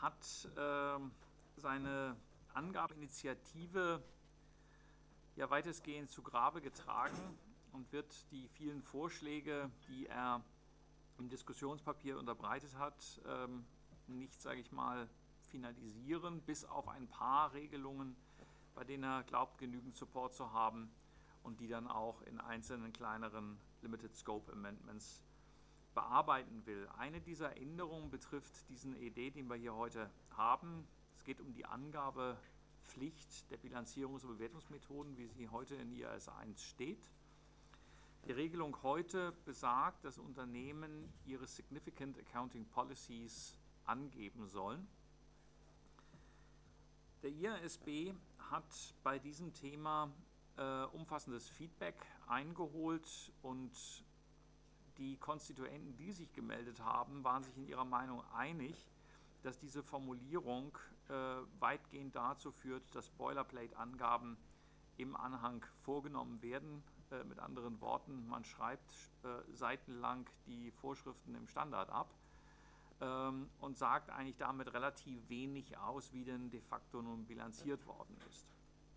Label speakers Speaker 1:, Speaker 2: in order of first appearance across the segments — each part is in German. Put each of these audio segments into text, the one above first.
Speaker 1: hat seine Angabeinitiative ja weitestgehend zu Grabe getragen und wird die vielen Vorschläge, die er im Diskussionspapier unterbreitet hat, nicht, sage ich mal, finalisieren, bis auf ein paar Regelungen, bei denen er glaubt, genügend Support zu haben und die dann auch in einzelnen kleineren Limited Scope Amendments bearbeiten will. Eine dieser Änderungen betrifft diesen ED, den wir hier heute haben. Es geht um die Angabepflicht der Bilanzierungs- und Bewertungsmethoden, wie sie heute in IAS 1 steht. Die Regelung heute besagt, dass Unternehmen ihre Significant Accounting Policies angeben sollen. Der IASB hat bei diesem Thema umfassendes Feedback eingeholt und die Konstituenten, die sich gemeldet haben, waren sich in ihrer Meinung einig, dass diese Formulierung weitgehend dazu führt, dass Boilerplate-Angaben im Anhang vorgenommen werden. Mit anderen Worten, man schreibt seitenlang die Vorschriften im Standard ab und sagt eigentlich damit relativ wenig aus, wie denn de facto nun bilanziert worden ist.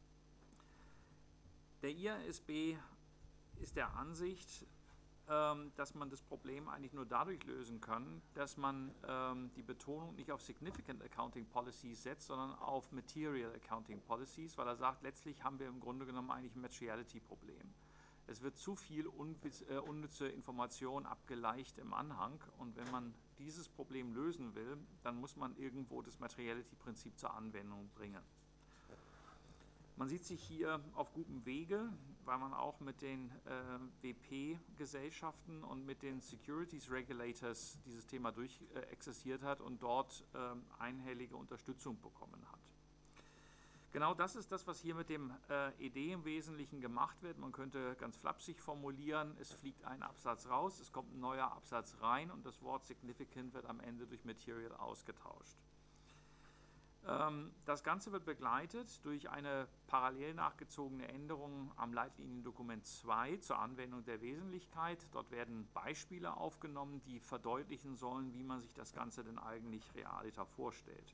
Speaker 1: Der IASB ist der Ansicht, dass man das Problem eigentlich nur dadurch lösen kann, dass man die Betonung nicht auf Significant Accounting Policies setzt, sondern auf Material Accounting Policies, weil er sagt, letztlich haben wir im Grunde genommen eigentlich ein Materiality-Problem. Es wird zu viel unnütze Information abgeleicht im Anhang und wenn man dieses Problem lösen will, dann muss man irgendwo das Materiality-Prinzip zur Anwendung bringen. Man sieht sich hier auf gutem Wege, weil man auch mit den WP-Gesellschaften und mit den Securities Regulators dieses Thema durchexerziert hat und dort einhellige Unterstützung bekommen hat. Genau das ist das, was hier mit dem ED im Wesentlichen gemacht wird. Man könnte ganz flapsig formulieren, es fliegt ein Absatz raus, es kommt ein neuer Absatz rein und das Wort Significant wird am Ende durch Material ausgetauscht. Das Ganze wird begleitet durch eine parallel nachgezogene Änderung am Leitliniendokument 2 zur Anwendung der Wesentlichkeit. Dort werden Beispiele aufgenommen, die verdeutlichen sollen, wie man sich das Ganze denn eigentlich realiter vorstellt.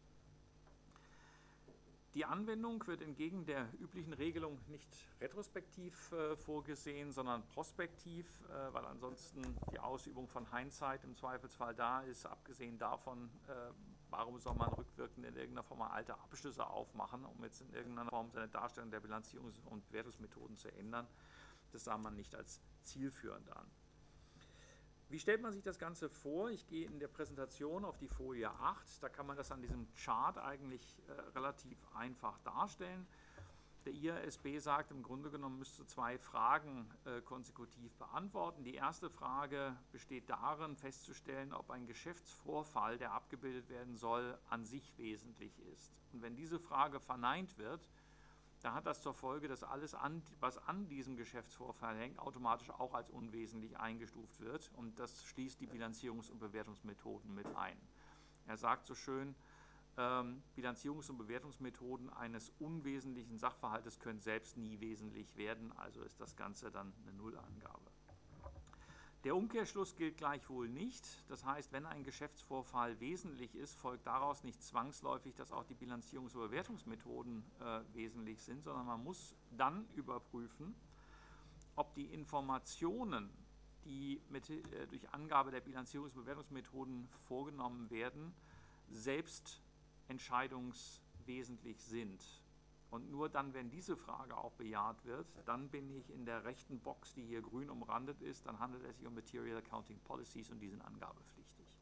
Speaker 1: Die Anwendung wird entgegen der üblichen Regelung nicht retrospektiv vorgesehen, sondern prospektiv, weil ansonsten die Ausübung von Hindsight im Zweifelsfall da ist. Abgesehen davon, warum soll man rückwirkend in irgendeiner Form alte Abschlüsse aufmachen, um jetzt in irgendeiner Form seine Darstellung der Bilanzierungs- und Bewertungsmethoden zu ändern. Das sah man nicht als zielführend an. Wie stellt man sich das Ganze vor? Ich gehe in der Präsentation auf die Folie 8. Da kann man das an diesem Chart eigentlich relativ einfach darstellen. Der IASB sagt, im Grunde genommen müsste zwei Fragen konsekutiv beantworten. Die erste Frage besteht darin, festzustellen, ob ein Geschäftsvorfall, der abgebildet werden soll, an sich wesentlich ist. Und wenn diese Frage verneint wird, dann hat das zur Folge, dass alles, was an diesem Geschäftsvorfall hängt, automatisch auch als unwesentlich eingestuft wird. Und das schließt die Bilanzierungs- und Bewertungsmethoden mit ein. Er sagt so schön, Bilanzierungs- und Bewertungsmethoden eines unwesentlichen Sachverhaltes können selbst nie wesentlich werden, also ist das Ganze dann eine Nullangabe. Der Umkehrschluss gilt gleichwohl nicht. Das heißt, wenn ein Geschäftsvorfall wesentlich ist, folgt daraus nicht zwangsläufig, dass auch die Bilanzierungs- und Bewertungsmethoden wesentlich sind, sondern man muss dann überprüfen, ob die Informationen, die durch Angabe der Bilanzierungs- und Bewertungsmethoden vorgenommen werden, selbst entscheidungswesentlich sind. Und nur dann, wenn diese Frage auch bejaht wird, dann bin ich in der rechten Box, die hier grün umrandet ist, dann handelt es sich um Material Accounting Policies und die sind angabepflichtig.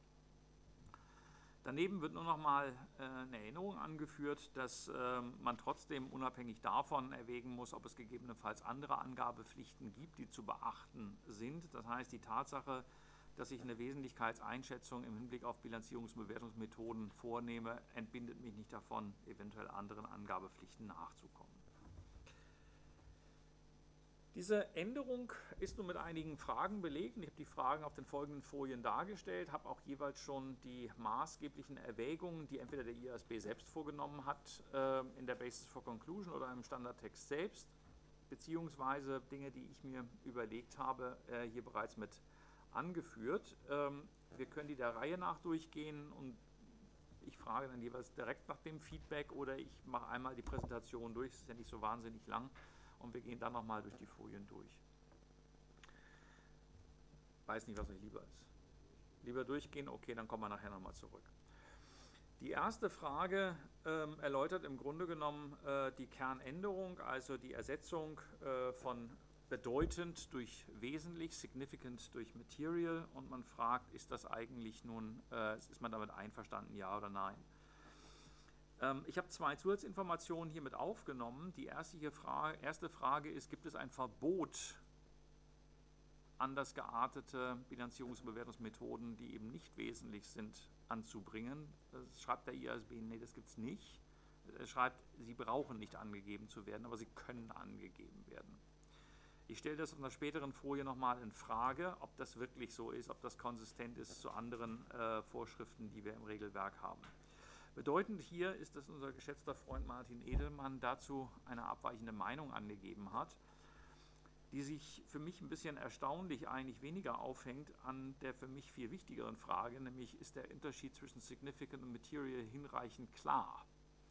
Speaker 1: Daneben wird nur noch mal eine Erinnerung angeführt, dass man trotzdem unabhängig davon erwägen muss, ob es gegebenenfalls andere Angabepflichten gibt, die zu beachten sind. Das heißt, die Tatsache, dass ich eine Wesentlichkeitseinschätzung im Hinblick auf Bilanzierungs- und Bewertungsmethoden vornehme, entbindet mich nicht davon, eventuell anderen Angabepflichten nachzukommen. Diese Änderung ist nun mit einigen Fragen belegt. Ich habe die Fragen auf den folgenden Folien dargestellt, habe auch jeweils schon die maßgeblichen Erwägungen, die entweder der IASB selbst vorgenommen hat, in der Basis for Conclusion oder im Standardtext selbst, beziehungsweise Dinge, die ich mir überlegt habe, hier bereits mit angeführt. Wir können die der Reihe nach durchgehen und ich Frage dann jeweils direkt nach dem Feedback oder ich mache einmal die Präsentation durch, das ist ja nicht so wahnsinnig lang und wir gehen dann nochmal durch die Folien durch. Weiß nicht, was euch lieber ist. Lieber durchgehen? Okay, dann kommen wir nachher nochmal zurück. Die erste Frage erläutert im Grunde genommen die Kernänderung, also die Ersetzung von bedeutend durch wesentlich, significant durch material, und man fragt, ist das eigentlich nun, ist man damit einverstanden, ja oder nein? Ich habe zwei Zusatzinformationen hier mit aufgenommen. Die erste Frage ist, gibt es ein Verbot, anders geartete Bilanzierungs- und Bewertungsmethoden, die eben nicht wesentlich sind, anzubringen? Das schreibt der IASB, nee, das gibt es nicht. Er schreibt, sie brauchen nicht angegeben zu werden, aber sie können angegeben werden. Ich stelle das auf einer späteren Folie nochmal in Frage, ob das wirklich so ist, ob das konsistent ist zu anderen Vorschriften, die wir im Regelwerk haben. Bedeutend hier ist, dass unser geschätzter Freund Martin Edelmann dazu eine abweichende Meinung angegeben hat, die sich für mich ein bisschen erstaunlich eigentlich weniger aufhängt an der für mich viel wichtigeren Frage, nämlich ist der Unterschied zwischen significant und material hinreichend klar.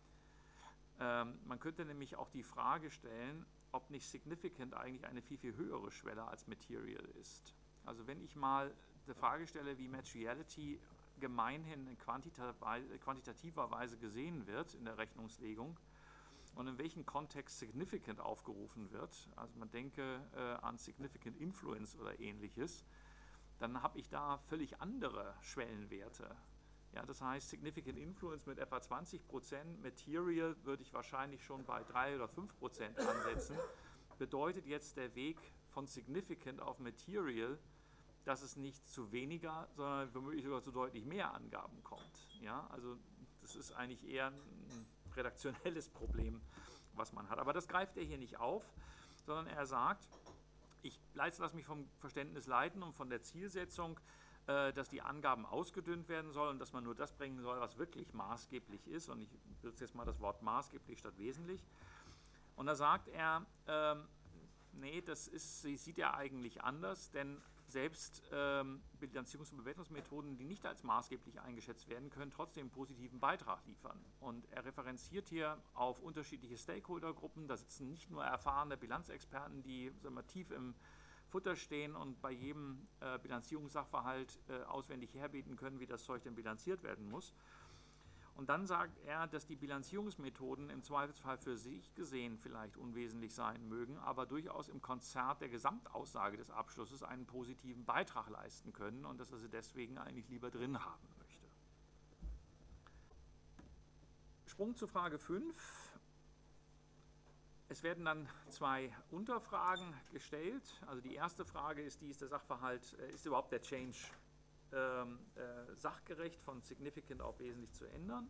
Speaker 1: Man könnte nämlich auch die Frage stellen, ob nicht significant eigentlich eine viel, viel höhere Schwelle als material ist. Also wenn ich mal die Frage stelle, wie Materiality gemeinhin in quantitativer Weise gesehen wird in der Rechnungslegung und in welchem Kontext significant aufgerufen wird, also man denke an significant influence oder ähnliches, dann habe ich da völlig andere Schwellenwerte. Ja, das heißt, significant influence mit etwa 20%, material würde ich wahrscheinlich schon bei 3 oder 5% ansetzen. Bedeutet jetzt der Weg von significant auf material, dass es nicht zu weniger, sondern womöglich sogar zu deutlich mehr Angaben kommt. Ja, also das ist eigentlich eher ein redaktionelles Problem, was man hat. Aber das greift er hier nicht auf, sondern er sagt, ich lasse mich vom Verständnis leiten und von der Zielsetzung, dass die Angaben ausgedünnt werden sollen und dass man nur das bringen soll, was wirklich maßgeblich ist. Und ich benutze jetzt mal das Wort maßgeblich statt wesentlich. Und da sagt er, nee, sieht er eigentlich anders, denn selbst Bilanzierungs- und Bewertungsmethoden, die nicht als maßgeblich eingeschätzt werden, können trotzdem einen positiven Beitrag liefern. Und er referenziert hier auf unterschiedliche Stakeholdergruppen. Da sitzen nicht nur erfahrene Bilanzexperten, die tief im Futter stehen und bei jedem Bilanzierungssachverhalt auswendig herbeten können, wie das Zeug denn bilanziert werden muss. Und dann sagt er, dass die Bilanzierungsmethoden im Zweifelsfall für sich gesehen vielleicht unwesentlich sein mögen, aber durchaus im Konzert der Gesamtaussage des Abschlusses einen positiven Beitrag leisten können und dass er sie deswegen eigentlich lieber drin haben möchte. Sprung zu Frage 5. Es werden dann zwei Unterfragen gestellt. Also die erste Frage ist der Sachverhalt, ist überhaupt der Change sachgerecht von significant auf wesentlich zu ändern?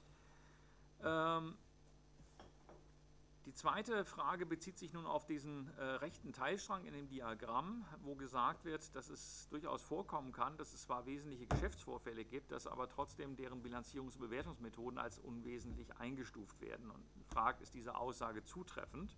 Speaker 1: Die zweite Frage bezieht sich nun auf diesen rechten Teilstrang in dem Diagramm, wo gesagt wird, dass es durchaus vorkommen kann, dass es zwar wesentliche Geschäftsvorfälle gibt, dass aber trotzdem deren Bilanzierungs- und Bewertungsmethoden als unwesentlich eingestuft werden. Und fragt, ist diese Aussage zutreffend?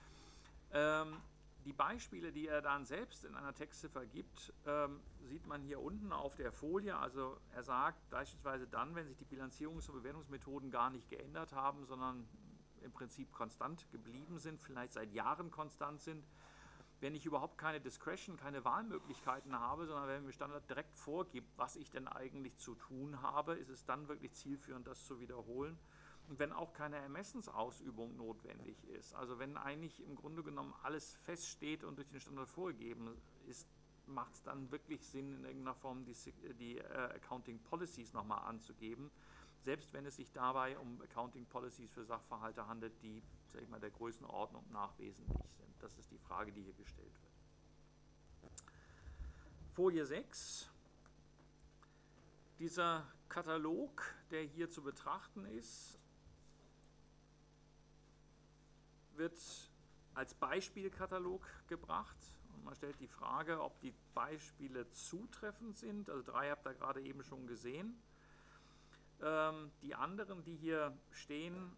Speaker 1: Die Beispiele, die er dann selbst in einer Textziffer gibt, sieht man hier unten auf der Folie. Also er sagt beispielsweise dann, wenn sich die Bilanzierungs- und Bewertungsmethoden gar nicht geändert haben, sondern im Prinzip konstant geblieben sind, vielleicht seit Jahren konstant sind, wenn ich überhaupt keine Discretion, keine Wahlmöglichkeiten habe, sondern wenn mir Standard direkt vorgibt, was ich denn eigentlich zu tun habe, ist es dann wirklich zielführend, das zu wiederholen. Und wenn auch keine Ermessensausübung notwendig ist, also wenn eigentlich im Grunde genommen alles feststeht und durch den Standard vorgegeben ist, macht es dann wirklich Sinn, in irgendeiner Form die Accounting Policies nochmal anzugeben, selbst wenn es sich dabei um Accounting Policies für Sachverhalte handelt, die, sag ich mal, der Größenordnung nach wesentlich sind. Das ist die Frage, die hier gestellt wird. Folie 6. Dieser Katalog, der hier zu betrachten ist, wird als Beispielkatalog gebracht. Und man stellt die Frage, ob die Beispiele zutreffend sind. Also 3 habt ihr gerade eben schon gesehen. Die anderen, die hier stehen,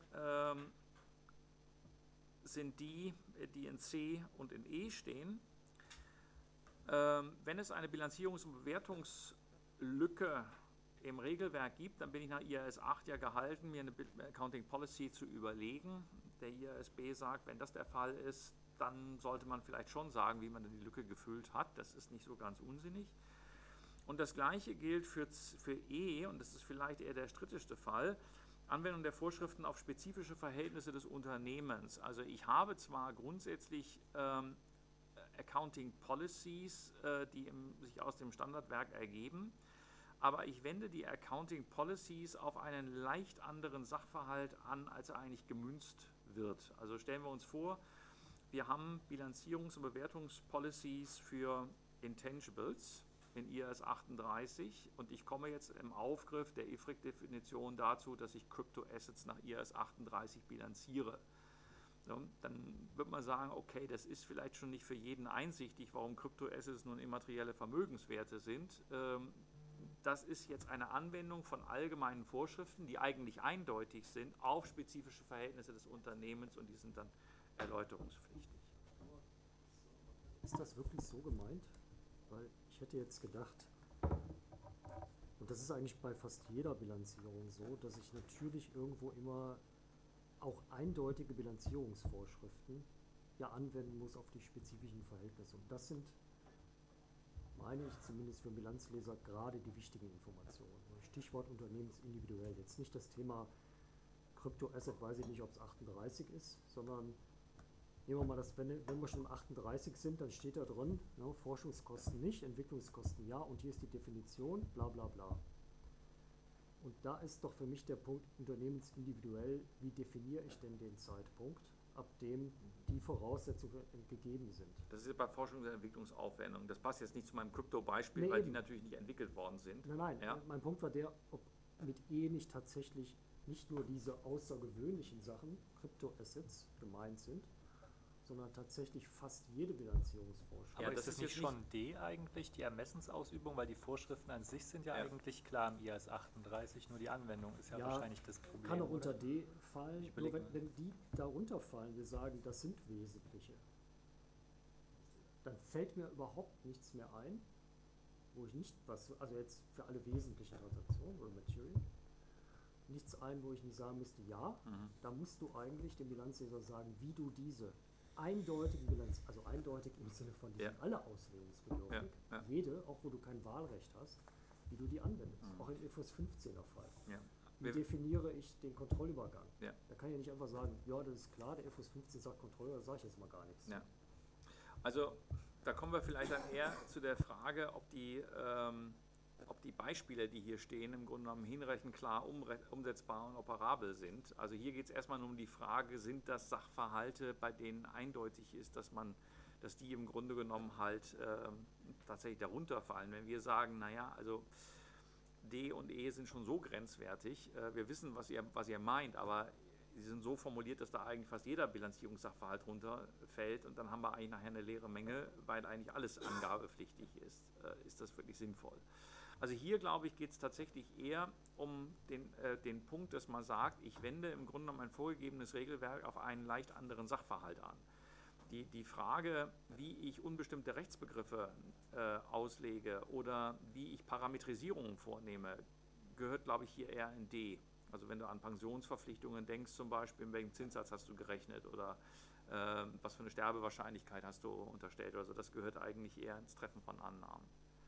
Speaker 1: sind die in C und in E stehen. Wenn es eine Bilanzierungs- und Bewertungslücke im Regelwerk gibt, dann bin ich nach IAS 8 ja gehalten, mir eine Accounting Policy zu überlegen. Der IASB sagt, wenn das der Fall ist, dann sollte man vielleicht schon sagen, wie man die Lücke gefüllt hat. Das ist nicht so ganz unsinnig. Und das Gleiche gilt für E, und das ist vielleicht eher der strittigste Fall, Anwendung der Vorschriften auf spezifische Verhältnisse des Unternehmens. Also ich habe zwar grundsätzlich Accounting Policies, die sich aus dem Standardwerk ergeben, aber ich wende die Accounting Policies auf einen leicht anderen Sachverhalt an, als er eigentlich gemünzt wird. Also stellen wir uns vor, wir haben Bilanzierungs- und Bewertungspolicies für Intangibles in IAS 38 und ich komme jetzt im Aufgriff der IFRIC-Definition dazu, dass ich Crypto-Assets nach IAS 38 bilanziere. Ja, dann wird man sagen, okay, das ist vielleicht schon nicht für jeden einsichtig, warum Crypto-Assets nun immaterielle Vermögenswerte sind. Das ist jetzt eine Anwendung von allgemeinen Vorschriften, die eigentlich eindeutig sind, auf spezifische Verhältnisse des Unternehmens und die sind dann erläuterungspflichtig.
Speaker 2: Ist das wirklich so gemeint? Weil ich hätte jetzt gedacht, und das ist eigentlich bei fast jeder Bilanzierung so, dass ich natürlich irgendwo immer auch eindeutige Bilanzierungsvorschriften ja anwenden muss auf die spezifischen Verhältnisse. Und das sind, meine ich zumindest für Bilanzleser, gerade die wichtigen Informationen. Stichwort unternehmensindividuell. Jetzt nicht das Thema Kryptoasset, weiß ich nicht, ob es 38 ist, sondern nehmen wir mal das, wenn wir schon 38 sind, dann steht da drin, ne, Forschungskosten nicht, Entwicklungskosten ja, und hier ist die Definition, bla bla bla. Und da ist doch für mich der Punkt unternehmensindividuell, wie definiere ich denn den Zeitpunkt, ab dem die Voraussetzungen gegeben sind.
Speaker 1: Das ist bei Forschungs- und Entwicklungsaufwendungen. Das passt jetzt nicht zu meinem Krypto-Beispiel,
Speaker 2: Nee,
Speaker 1: weil
Speaker 2: eben.
Speaker 1: die natürlich nicht entwickelt worden sind.
Speaker 2: Nein,
Speaker 1: Ja?
Speaker 2: mein Punkt war der, ob mit E nicht tatsächlich nicht nur diese außergewöhnlichen Sachen, Kryptoassets, gemeint sind, sondern tatsächlich fast jede Bilanzierungsvorschrift.
Speaker 3: Aber
Speaker 1: Ja,
Speaker 3: ist
Speaker 1: das
Speaker 3: das
Speaker 1: ist
Speaker 3: nicht
Speaker 1: jetzt
Speaker 3: schon D eigentlich, die Ermessensausübung, weil die Vorschriften an sich sind ja eigentlich klar im IAS 38, nur die Anwendung ist ja wahrscheinlich das Problem.
Speaker 2: Kann auch unter
Speaker 3: oder?
Speaker 2: D fallen,
Speaker 3: Ich
Speaker 2: nur
Speaker 3: überleg mal.
Speaker 2: wenn die darunter fallen, wir sagen, das sind wesentliche, dann fällt mir überhaupt nichts mehr ein, wo ich nicht was, also jetzt für alle wesentlichen Transaktionen oder Material, nichts ein, wo ich nicht sagen müsste, ja, da musst du eigentlich dem Bilanzleser sagen, wie du diese eindeutigen Bilanz, also eindeutig im Sinne von, die sind alle auslegungsbedürftig, jede, auch wo du kein Wahlrecht hast, wie du die anwendest. Auch im IFRS 15er Fall.
Speaker 1: Ja.
Speaker 2: Wie definiere ich den Kontrollübergang?
Speaker 1: Ja.
Speaker 2: Da kann ich ja nicht einfach sagen, ja, das ist klar, der IFRS 15 sagt Kontrollübergang, da sage ich jetzt mal gar nichts.
Speaker 1: Ja. Also da kommen wir vielleicht dann eher zu der Frage, ob die Beispiele, die hier stehen, im Grunde genommen hinreichend klar umsetzbar und operabel sind. Also hier geht es erstmal nur um die Frage, sind das Sachverhalte, bei denen eindeutig ist, dass die im Grunde genommen halt tatsächlich darunter fallen. Wenn wir sagen, naja, also D und E sind schon so grenzwertig, wir wissen, was ihr meint, aber sie sind so formuliert, dass da eigentlich fast jeder Bilanzierungssachverhalt runterfällt und dann haben wir eigentlich nachher eine leere Menge, weil eigentlich alles angabepflichtig ist. Ist das wirklich sinnvoll? Also hier, glaube ich, geht es tatsächlich eher um den Punkt, dass man sagt, ich wende im Grunde genommen ein vorgegebenes Regelwerk auf einen leicht anderen Sachverhalt an. Die Frage, wie ich unbestimmte Rechtsbegriffe auslege oder wie ich Parametrisierungen vornehme, gehört, glaube ich, hier eher in D. Also wenn du an Pensionsverpflichtungen denkst, zum Beispiel, in welchem Zinssatz hast du gerechnet oder was für eine Sterbewahrscheinlichkeit hast du unterstellt. Also das gehört eigentlich eher ins Treffen von Annahmen.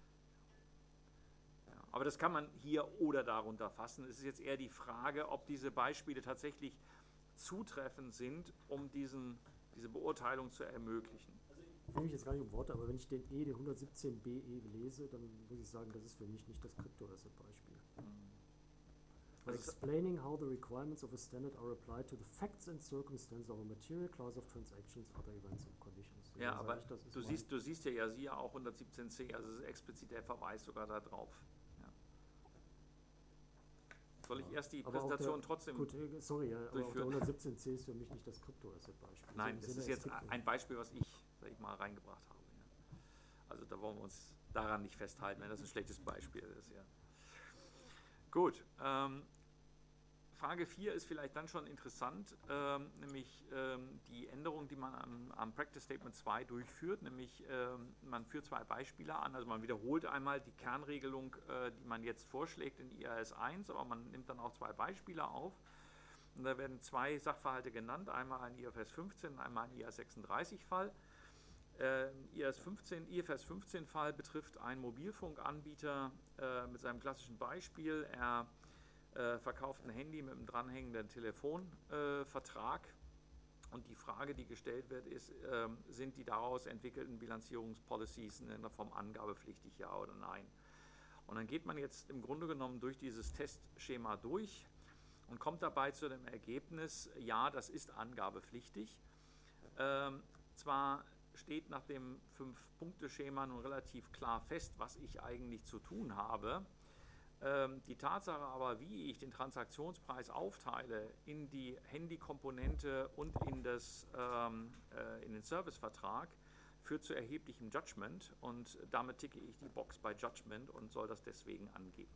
Speaker 1: Ja, aber das kann man hier oder darunter fassen. Es ist jetzt eher die Frage, ob diese Beispiele tatsächlich zutreffend sind, um diese Beurteilung zu ermöglichen.
Speaker 2: Ich will mich jetzt gar nicht um Worte, aber wenn ich den 117BE lese, dann muss ich sagen, das ist für mich nicht das Crypto-Asset-Beispiel. Explaining how the requirements of a standard are applied to the facts and circumstances of a material class of transactions, other events and conditions.
Speaker 1: Ja, aber du siehst ja siehe auch 117c, also es ist explizit der Verweis sogar da drauf. Ja. Soll ich erst die Präsentation trotzdem
Speaker 2: sorry, aber auch der 117c ist für mich nicht das Crypto-Asset-Beispiel.
Speaker 1: Nein, das ist jetzt ein Beispiel, was ich, sag ich mal, reingebracht habe. Ja. Also da wollen wir uns daran nicht festhalten, wenn das ein schlechtes Beispiel ist. Ja. Gut. Frage 4 ist vielleicht dann schon interessant, nämlich die Änderung, die man am Practice Statement 2 durchführt, nämlich man führt 2 Beispiele an, also man wiederholt einmal die Kernregelung, die man jetzt vorschlägt in IAS 1, aber man nimmt dann auch 2 Beispiele auf. Und da werden 2 Sachverhalte genannt, einmal ein IFRS 15 und einmal ein IAS 36 Fall. IFRS 15 Fall betrifft einen Mobilfunkanbieter mit seinem klassischen Beispiel. Er verkauft ein Handy mit einem dranhängenden Telefonvertrag und die Frage, die gestellt wird, ist, sind die daraus entwickelten Bilanzierungspolicies in einer Form angabepflichtig, ja oder nein? Und dann geht man jetzt im Grunde genommen durch dieses Testschema durch und kommt dabei zu dem Ergebnis, ja, das ist angabepflichtig. Zwar steht nach dem 5-Punkte-Schema nun relativ klar fest, was ich eigentlich zu tun habe. Die Tatsache aber, wie ich den Transaktionspreis aufteile in die Handykomponente und in den Servicevertrag, führt zu erheblichem Judgment und damit ticke ich die Box bei Judgment und soll das deswegen angeben.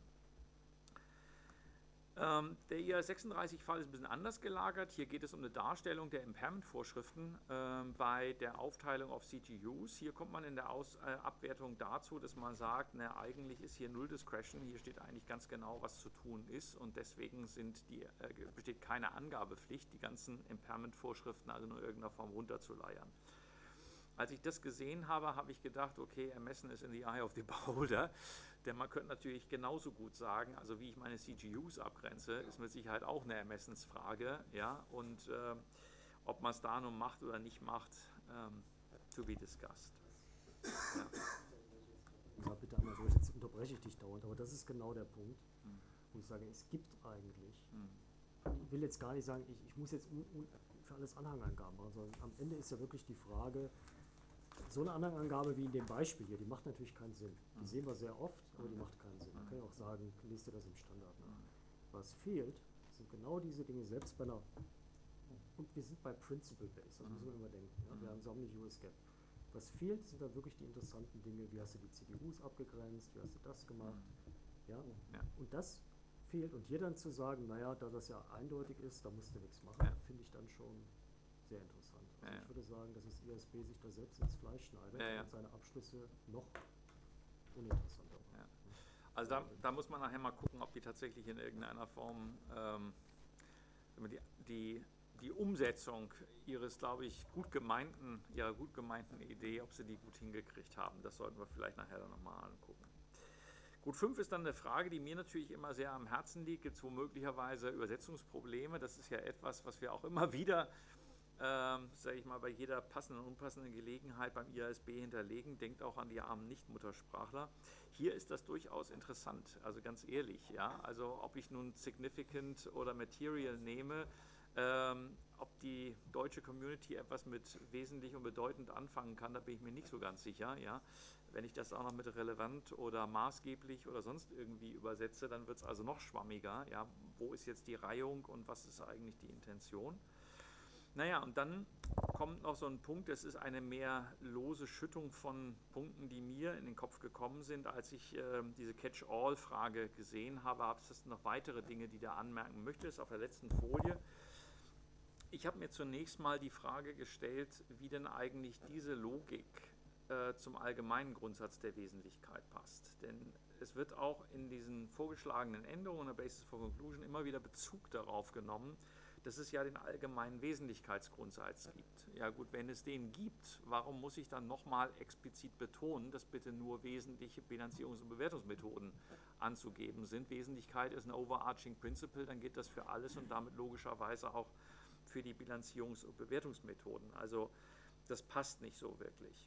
Speaker 1: Der IAS 36 Fall ist ein bisschen anders gelagert. Hier geht es um eine Darstellung der Impairment-Vorschriften bei der Aufteilung auf CGUs. Hier kommt man in der Abwertung dazu, dass man sagt, na, eigentlich ist hier Null Discretion, hier steht eigentlich ganz genau, was zu tun ist und deswegen besteht keine Angabepflicht, die ganzen Impairment-Vorschriften also nur in irgendeiner Form runterzuleiern. Als ich das gesehen habe, habe ich gedacht, okay, ermessen ist in the eye of the beholder, denn man könnte natürlich genauso gut sagen, also wie ich meine CGUs abgrenze, ist mit Sicherheit auch eine Ermessensfrage, ja, und ob man es da nun macht oder nicht macht, to be discussed. Ja.
Speaker 2: Ja, bitte einmal durch, jetzt unterbreche ich dich dauernd, aber das ist genau der Punkt, wo ich sage, es gibt eigentlich, ich will jetzt gar nicht sagen, ich muss jetzt für alles Anhangangaben machen, sondern am Ende ist ja wirklich die Frage, so eine Anhangangabe wie in dem Beispiel hier, die macht natürlich keinen Sinn. Die sehen wir sehr oft, aber die macht keinen Sinn. Man kann ja auch sagen, lest dir das im Standard nach. Was fehlt, sind genau diese Dinge, selbst bei einer, und wir sind bei Principle Base, das müssen wir immer denken. Ja? Wir haben nicht US GAAP. Was fehlt, sind dann wirklich die interessanten Dinge, wie hast du die CDUs abgegrenzt, wie hast du das gemacht. Ja? Und das fehlt. Und hier dann zu sagen, naja, da das ja eindeutig ist, da musst du nichts machen, finde ich dann schon sehr interessant. Also ich würde sagen, dass das IASB sich da selbst ins Fleisch schneidet und seine Abschlüsse noch uninteressanter machen.
Speaker 1: Ja. Also da muss man nachher mal gucken, ob die tatsächlich in irgendeiner Form die Umsetzung ihrer gut gemeinten Idee, ob sie die gut hingekriegt haben. Das sollten wir vielleicht nachher dann nochmal angucken. Gut, 5 ist dann eine Frage, die mir natürlich immer sehr am Herzen liegt. Gibt es womöglicherweise Übersetzungsprobleme? Das ist ja etwas, was wir auch immer wieder, sage ich mal, bei jeder passenden und unpassenden Gelegenheit beim IASB hinterlegen. Denkt auch an die armen Nicht-Muttersprachler. Hier ist das durchaus interessant, also ganz ehrlich. Ja? Also ob ich nun Significant oder Material nehme, ob die deutsche Community etwas mit wesentlich und bedeutend anfangen kann, da bin ich mir nicht so ganz sicher. Ja? Wenn ich das auch noch mit relevant oder maßgeblich oder sonst irgendwie übersetze, dann wird es also noch schwammiger. Ja? Wo ist jetzt die Reihung und was ist eigentlich die Intention? Naja, und dann kommt noch so ein Punkt, das ist eine mehr lose Schüttung von Punkten, die mir in den Kopf gekommen sind, als ich diese Catch-all-Frage gesehen habe. Habe es noch weitere Dinge, die da anmerken möchte, das ist auf der letzten Folie. Ich habe mir zunächst mal die Frage gestellt, wie denn eigentlich diese Logik zum allgemeinen Grundsatz der Wesentlichkeit passt. Denn es wird auch in diesen vorgeschlagenen Änderungen der Basis for Conclusion immer wieder Bezug darauf genommen, dass es ja den allgemeinen Wesentlichkeitsgrundsatz gibt. Ja gut, wenn es den gibt, warum muss ich dann nochmal explizit betonen, dass bitte nur wesentliche Bilanzierungs- und Bewertungsmethoden anzugeben sind? Wesentlichkeit ist ein overarching principle, dann gilt das für alles und damit logischerweise auch für die Bilanzierungs- und Bewertungsmethoden. Also das passt nicht so wirklich.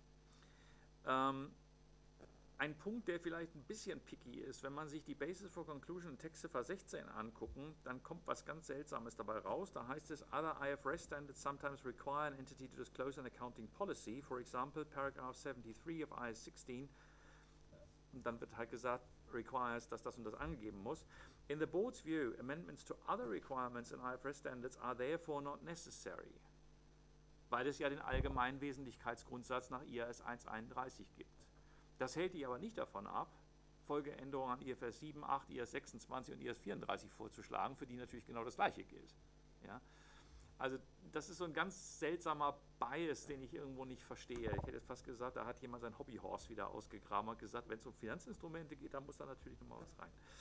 Speaker 1: Ein Punkt, der vielleicht ein bisschen picky ist, wenn man sich die Basis for Conclusion in Textziffer 16 angucken, dann kommt was ganz Seltsames dabei raus. Da heißt es, other IFRS standards sometimes require an entity to disclose an accounting policy. For example, paragraph 73 of IAS 16. Und dann wird halt gesagt, requires, dass das und das angegeben muss. In the board's view, amendments to other requirements in IFRS standards are therefore not necessary, weil es ja den allgemeinen Wesentlichkeitsgrundsatz nach IAS 131 gibt. Das hält die aber nicht davon ab, Folgeänderungen an IFRS 7, 8, IAS 26 und IAS 34 vorzuschlagen, für die natürlich genau das Gleiche gilt. Ja? Also das ist so ein ganz seltsamer Bias, den ich irgendwo nicht verstehe. Ich hätte jetzt fast gesagt, da hat jemand sein Hobbyhorse wieder ausgegraben und gesagt, wenn es um Finanzinstrumente geht, dann muss da natürlich nochmal was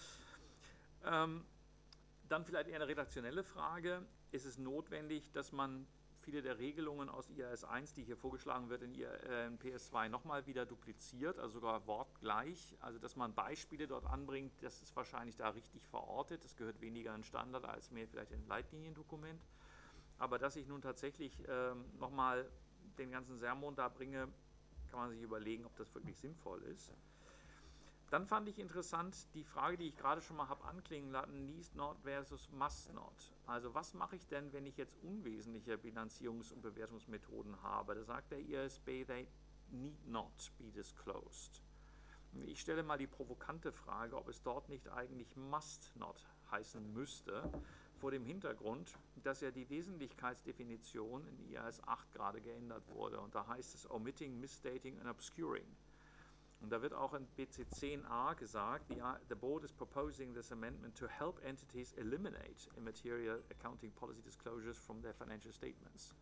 Speaker 1: rein. Dann vielleicht eher eine redaktionelle Frage. Ist es notwendig, dass man viele der Regelungen aus IAS 1, die hier vorgeschlagen wird, in PS 2 nochmal wieder dupliziert, also sogar wortgleich, also dass man Beispiele dort anbringt, das ist wahrscheinlich da richtig verortet, das gehört weniger in Standard als mehr vielleicht in ein Leitliniendokument, aber dass ich nun tatsächlich nochmal den ganzen Sermon da bringe, kann man sich überlegen, ob das wirklich sinnvoll ist. Dann fand ich interessant die Frage, die ich gerade schon mal habe anklingen lassen, Needs Not versus Must Not. Also was mache ich denn, wenn ich jetzt unwesentliche Bilanzierungs- und Bewertungsmethoden habe? Da sagt der IASB, they need not be disclosed. Ich stelle mal die provokante Frage, ob es dort nicht eigentlich Must Not heißen müsste, vor dem Hintergrund, dass ja die Wesentlichkeitsdefinition in IAS 8 gerade geändert wurde. Und da heißt es Omitting, Misstating and Obscuring. Und da wird auch in BC 10a gesagt, the board is proposing this amendment to help entities eliminate immaterial accounting policy disclosures from their financial statements.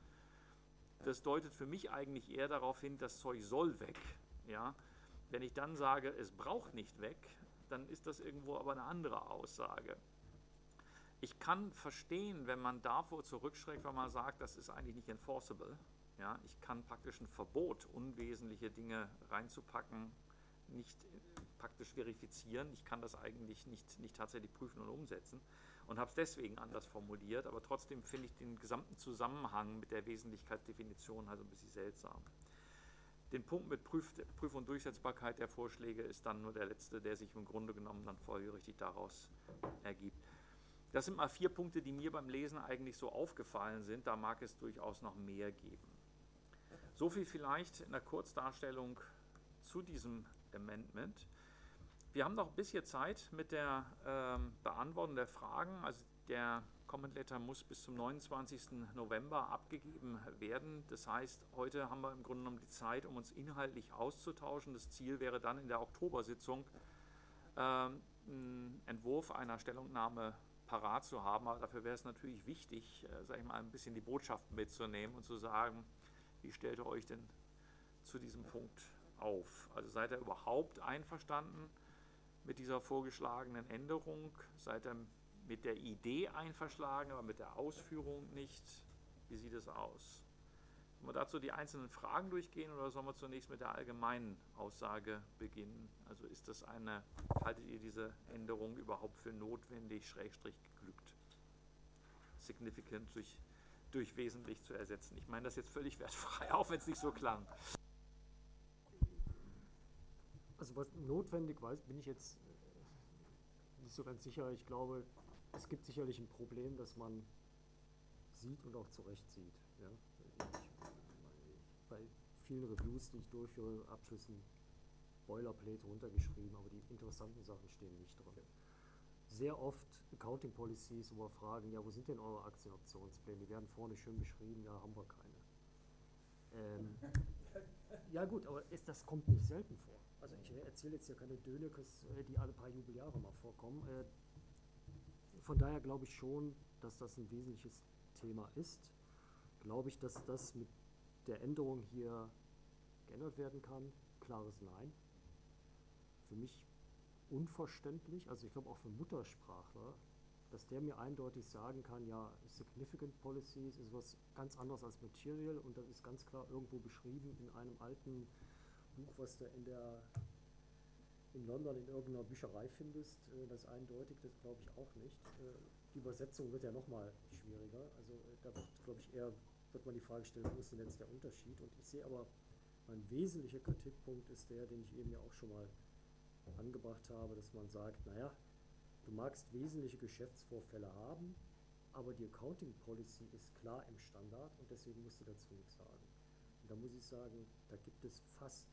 Speaker 1: Das deutet für mich eigentlich eher darauf hin, das Zeug soll weg. Ja? Wenn ich dann sage, es braucht nicht weg, dann ist das irgendwo aber eine andere Aussage. Ich kann verstehen, wenn man davor zurückschreckt, weil man sagt, das ist eigentlich nicht enforceable. Ja? Ich kann praktisch ein Verbot, unwesentliche Dinge reinzupacken, nicht praktisch verifizieren. Ich kann das eigentlich nicht tatsächlich prüfen und umsetzen und habe es deswegen anders formuliert, aber trotzdem finde ich den gesamten Zusammenhang mit der Wesentlichkeitsdefinition also ein bisschen seltsam. Den Punkt mit Prüf- und Durchsetzbarkeit der Vorschläge ist dann nur der letzte, der sich im Grunde genommen dann folgerichtig daraus ergibt. Das sind mal 4 Punkte, die mir beim Lesen eigentlich so aufgefallen sind. Da mag es durchaus noch mehr geben. So viel vielleicht in der Kurzdarstellung zu diesem Amendment. Wir haben noch ein bisschen Zeit mit der Beantwortung der Fragen. Also der Comment Letter muss bis zum 29. November abgegeben werden. Das heißt, heute haben wir im Grunde genommen die Zeit, um uns inhaltlich auszutauschen. Das Ziel wäre dann in der Oktobersitzung einen Entwurf einer Stellungnahme parat zu haben. Aber dafür wäre es natürlich wichtig, sage ich mal, ein bisschen die Botschaft mitzunehmen und zu sagen, wie stellt ihr euch denn zu diesem Punkt auf? Also seid ihr überhaupt einverstanden mit dieser vorgeschlagenen Änderung? Seid ihr mit der Idee einverstanden, aber mit der Ausführung nicht? Wie sieht es aus? Sollen wir dazu die einzelnen Fragen durchgehen oder sollen wir zunächst mit der allgemeinen Aussage beginnen? Also haltet ihr diese Änderung überhaupt für notwendig, / geglückt? Significant durch wesentlich zu ersetzen. Ich meine das jetzt völlig wertfrei, auch wenn es nicht so klang.
Speaker 2: Also was notwendig war, bin ich jetzt nicht so ganz sicher. Ich glaube, es gibt sicherlich ein Problem, das man sieht und auch zu Recht sieht. Ja? Bei vielen Reviews, die ich durchführe, Abschlüssen Boilerplate runtergeschrieben, aber die interessanten Sachen stehen nicht drin. Sehr oft Accounting Policies, wo wir fragen, ja, wo sind denn eure Aktienoptionspläne? Die werden vorne schön beschrieben, ja, haben wir keine. Ja gut, aber das kommt nicht selten vor. Also ich erzähle jetzt ja keine Dönekes, die alle paar Jubeljahre mal vorkommen. Von daher glaube ich schon, dass das ein wesentliches Thema ist. Glaube ich, dass das mit der Änderung hier geändert werden kann? Klares Nein. Für mich unverständlich, also ich glaube auch für Muttersprachler, dass der mir eindeutig sagen kann, ja, Significant Policies ist was ganz anderes als Material und das ist ganz klar irgendwo beschrieben in einem alten Buch, was du in London in irgendeiner Bücherei findest. Das ist eindeutig, das glaube ich auch nicht. Die Übersetzung wird ja nochmal schwieriger, also da wird, glaube ich, wird man die Frage stellen, wo ist denn jetzt der Unterschied? Und ich sehe aber, ein wesentlicher Kritikpunkt ist der, den ich eben ja auch schon mal angebracht habe, dass man sagt, naja, du magst wesentliche Geschäftsvorfälle haben, aber die Accounting Policy ist klar im Standard und deswegen musst du dazu nichts sagen. Und da muss ich sagen, da gibt es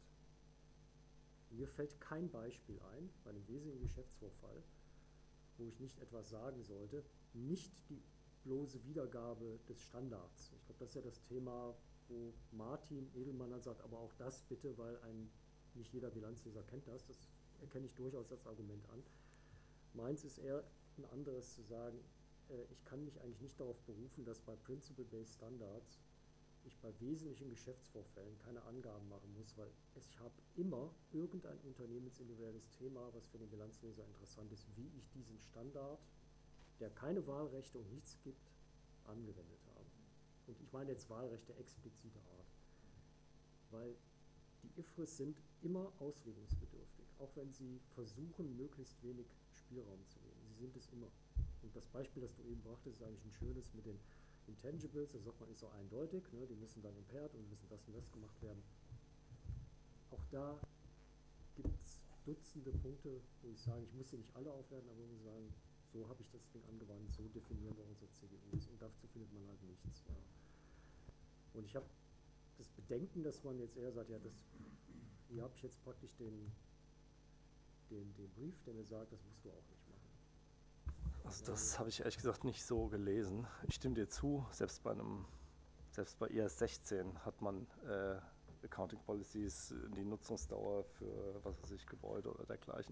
Speaker 2: mir fällt kein Beispiel ein, bei einem wesentlichen Geschäftsvorfall, wo ich nicht etwas sagen sollte, nicht die bloße Wiedergabe des Standards. Ich glaube, das ist ja das Thema, wo Martin Edelmann dann sagt, aber auch das bitte, weil nicht jeder Bilanzleser kennt das erkenne ich durchaus als Argument an. Meins ist eher ein anderes zu sagen, ich kann mich eigentlich nicht darauf berufen, dass bei Principle-Based Standards ich bei wesentlichen Geschäftsvorfällen keine Angaben machen muss, weil ich habe immer irgendein unternehmensindividuelles Thema, was für den Bilanzleser interessant ist, wie ich diesen Standard, der keine Wahlrechte und nichts gibt, angewendet habe. Und ich meine jetzt Wahlrechte expliziter Art, weil die IFRS sind immer auslegungsbedürftig, auch wenn sie versuchen, möglichst wenig Spielraum zu nehmen. Sie sind es immer. Und das Beispiel, das du eben brachtest, ist eigentlich ein schönes mit den Intangibles. Da sagt man, ist so eindeutig, ne? Die müssen dann impaired und müssen das und das gemacht werden. Auch da gibt es Dutzende Punkte, wo ich sage, ich muss sie nicht alle aufwerten, aber wo ich sagen, so habe ich das Ding angewandt, so definieren wir unsere CGUs und dazu findet man halt nichts. Ja. Und ich habe das Bedenken, dass man jetzt eher sagt, ja, hier habe ich jetzt praktisch den Brief, der mir sagt, das musst du auch nicht machen.
Speaker 4: Also das habe ich ehrlich gesagt nicht so gelesen. Ich stimme dir zu, selbst bei IAS 16 hat man Accounting Policies, die Nutzungsdauer für, was weiß ich, Gebäude oder dergleichen.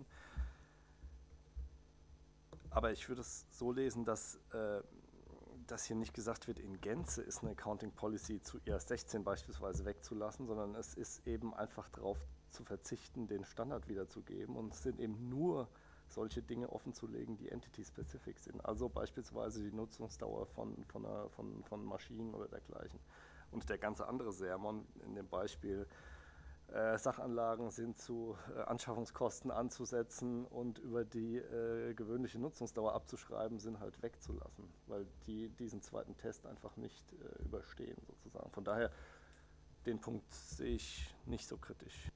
Speaker 4: Aber ich würde es so lesen, dass hier nicht gesagt wird, in Gänze ist eine Accounting Policy zu IAS 16 beispielsweise wegzulassen, sondern es ist eben einfach darauf zu verzichten, den Standard wiederzugeben, und es sind eben nur solche Dinge offenzulegen, die entity-specific sind. Also beispielsweise die Nutzungsdauer von Maschinen oder dergleichen. Und der ganze andere Sermon in dem Beispiel, Sachanlagen sind zu Anschaffungskosten anzusetzen und über die gewöhnliche Nutzungsdauer abzuschreiben, sind halt wegzulassen, weil die diesen zweiten Test einfach nicht überstehen sozusagen. Von daher, den Punkt sehe ich nicht so kritisch.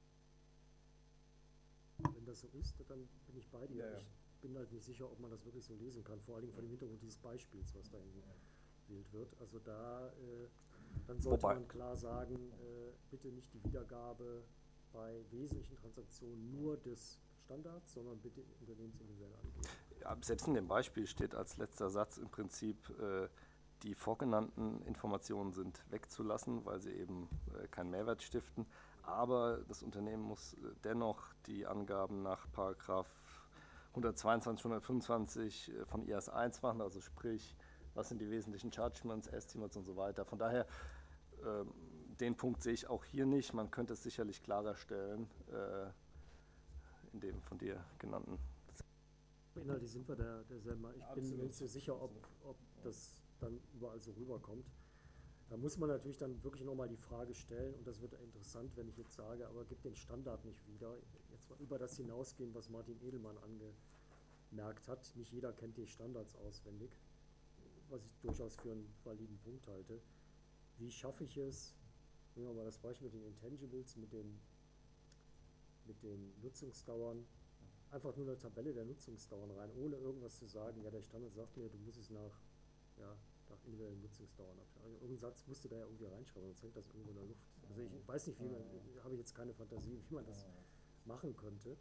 Speaker 2: Wenn das so ist, dann bin ich bei dir. Ja, ja. Ich bin halt nicht sicher, ob man das wirklich so lesen kann, vor allen Dingen vor dem Hintergrund dieses Beispiels, was da gewählt wird. Also da, dann sollte man klar sagen, bitte nicht die Wiedergabe bei wesentlichen Transaktionen nur des Standards, sondern bitte unternehmensindividuell angeben.
Speaker 4: Ja, selbst in dem Beispiel steht als letzter Satz im Prinzip, die vorgenannten Informationen sind wegzulassen, weil sie eben keinen Mehrwert stiften. Aber das Unternehmen muss dennoch die Angaben nach § 122, 125 von IAS 1 machen, also sprich, was sind die wesentlichen Judgments, Estimates und so weiter. Von daher, den Punkt sehe ich auch hier nicht. Man könnte es sicherlich klarer stellen, in dem von dir genannten.
Speaker 2: Inhaltlich sind wir derselben. Ich bin mir nicht so sicher, ob das dann überall so rüberkommt. Da muss man natürlich dann wirklich nochmal die Frage stellen, und das wird interessant, wenn ich jetzt sage, aber gib den Standard nicht wieder. Jetzt mal über das hinausgehen, was Martin Edelmann angemerkt hat. Nicht jeder kennt die Standards auswendig, was ich durchaus für einen validen Punkt halte. Wie schaffe ich es, nehmen wir mal das Beispiel mit den Intangibles, mit den Nutzungsdauern, einfach nur eine Tabelle der Nutzungsdauern rein, ohne irgendwas zu sagen, ja, der Standard sagt mir, du musst es nach individuellen Nutzungsdauern ab. Also irgendeinen Satz musst du da ja irgendwie reinschreiben, sonst hängt das irgendwo in der Luft. Also ich weiß nicht, habe ich jetzt keine Fantasie, wie man das machen könnte.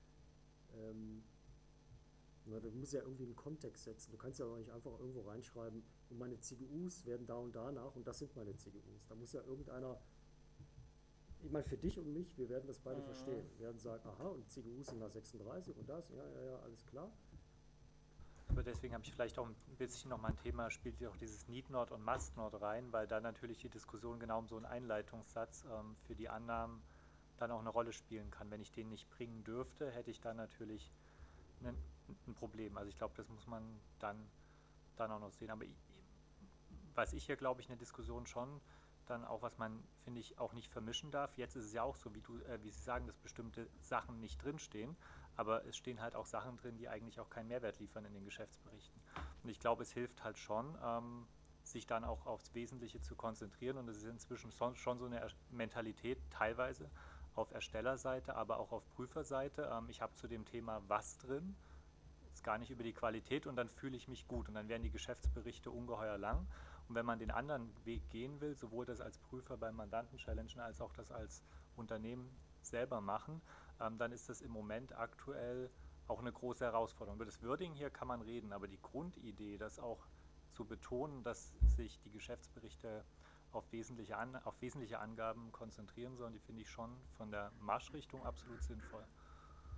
Speaker 2: Du musst ja irgendwie einen Kontext setzen. Du kannst ja auch nicht einfach irgendwo reinschreiben, und meine CGUs werden da und danach, und das sind meine CGUs. Da muss ja irgendeiner, ich meine, für dich und mich, wir werden das beide verstehen. Wir werden sagen, aha, und CGUs sind nach 36 und das, ja, alles klar.
Speaker 3: Aber deswegen habe ich vielleicht auch ein bisschen nochmal ein Thema, spielt auch dieses Need-Not und Must-Not rein, weil da natürlich die Diskussion genau um so einen Einleitungssatz für die Annahmen dann auch eine Rolle spielen kann. Wenn ich den nicht bringen dürfte, hätte ich da natürlich ein Problem. Also ich glaube, das muss man dann auch noch sehen. Aber was ich hier, glaube ich, in der Diskussion schon dann auch, was man, finde ich, auch nicht vermischen darf. Jetzt ist es ja auch so, wie Sie sagen, dass bestimmte Sachen nicht drinstehen, aber es stehen halt auch Sachen drin, die eigentlich auch keinen Mehrwert liefern in den Geschäftsberichten. Und ich glaube, es hilft halt schon, sich dann auch aufs Wesentliche zu konzentrieren, und es ist inzwischen schon so eine Mentalität teilweise auf Erstellerseite, aber auch auf Prüferseite. Ich habe zu dem Thema was drin, ist gar nicht über die Qualität, und dann fühle ich mich gut, und dann werden die Geschäftsberichte ungeheuer lang. Und wenn man den anderen Weg gehen will, sowohl das als Prüfer beim Mandanten challengen, als auch das als Unternehmen selber machen, dann ist das im Moment aktuell auch eine große Herausforderung. Über das Wording hier kann man reden, aber die Grundidee, das auch zu betonen, dass sich die Geschäftsberichte auf wesentliche Angaben konzentrieren sollen, die finde ich schon von der Marschrichtung absolut sinnvoll.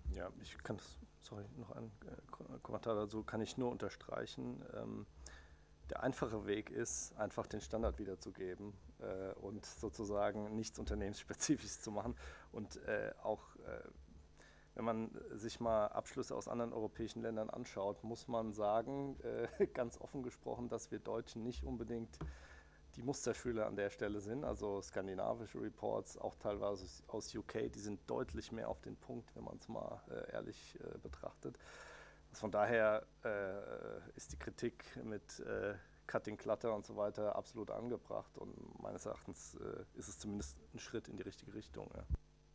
Speaker 4: Ja, ich kann das, sorry, noch ein Kommentar dazu, kann ich nur unterstreichen. Der einfache Weg ist, einfach den Standard wiederzugeben und sozusagen nichts unternehmensspezifisch zu machen. Und wenn man sich mal Abschlüsse aus anderen europäischen Ländern anschaut, muss man sagen, ganz offen gesprochen, dass wir Deutschen nicht unbedingt die Musterschüler an der Stelle sind. Also skandinavische Reports, auch teilweise aus UK, die sind deutlich mehr auf den Punkt, wenn man es mal ehrlich betrachtet. Von daher ist die Kritik mit Cutting Clutter und so weiter absolut angebracht und meines Erachtens ist es zumindest ein Schritt in die richtige Richtung. Ja.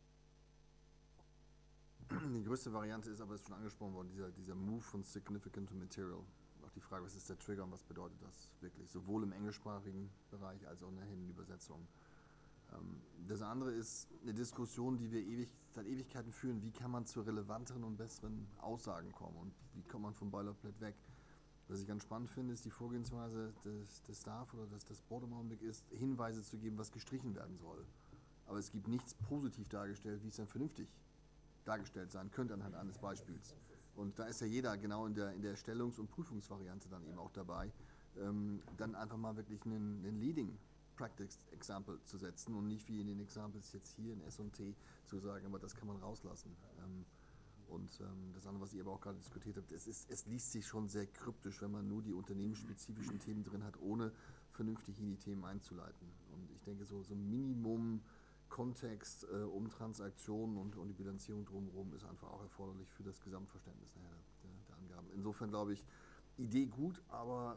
Speaker 5: Die größte Variante ist aber, ist schon angesprochen worden, dieser Move von Significant to Material. Auch die Frage, was ist der Trigger und was bedeutet das wirklich, sowohl im englischsprachigen Bereich als auch in der Übersetzung. Das andere ist eine Diskussion, die wir seit Ewigkeiten führen, wie kann man zu relevanteren und besseren Aussagen kommen und wie kommt man vom Boilerplate weg. Was ich ganz spannend finde, ist die Vorgehensweise des Staff oder des Board im Augenblick ist, Hinweise zu geben, was gestrichen werden soll. Aber es gibt nichts positiv dargestellt, wie es dann vernünftig dargestellt sein könnte anhand eines Beispiels. Und da ist ja jeder genau in der Stellungs- und Prüfungsvariante dann eben auch dabei, dann einfach mal wirklich einen Leading Practice Example zu setzen und nicht wie in den Examples jetzt hier in S&T zu sagen, aber das kann man rauslassen. Das andere, was ihr aber auch gerade diskutiert habt, es liest sich schon sehr kryptisch, wenn man nur die unternehmensspezifischen Themen drin hat, ohne vernünftig in die Themen einzuleiten. Und ich denke, so Minimum Kontext um Transaktionen und die Bilanzierung drumherum ist einfach auch erforderlich für das Gesamtverständnis der Angaben. Insofern glaube ich, Idee gut, aber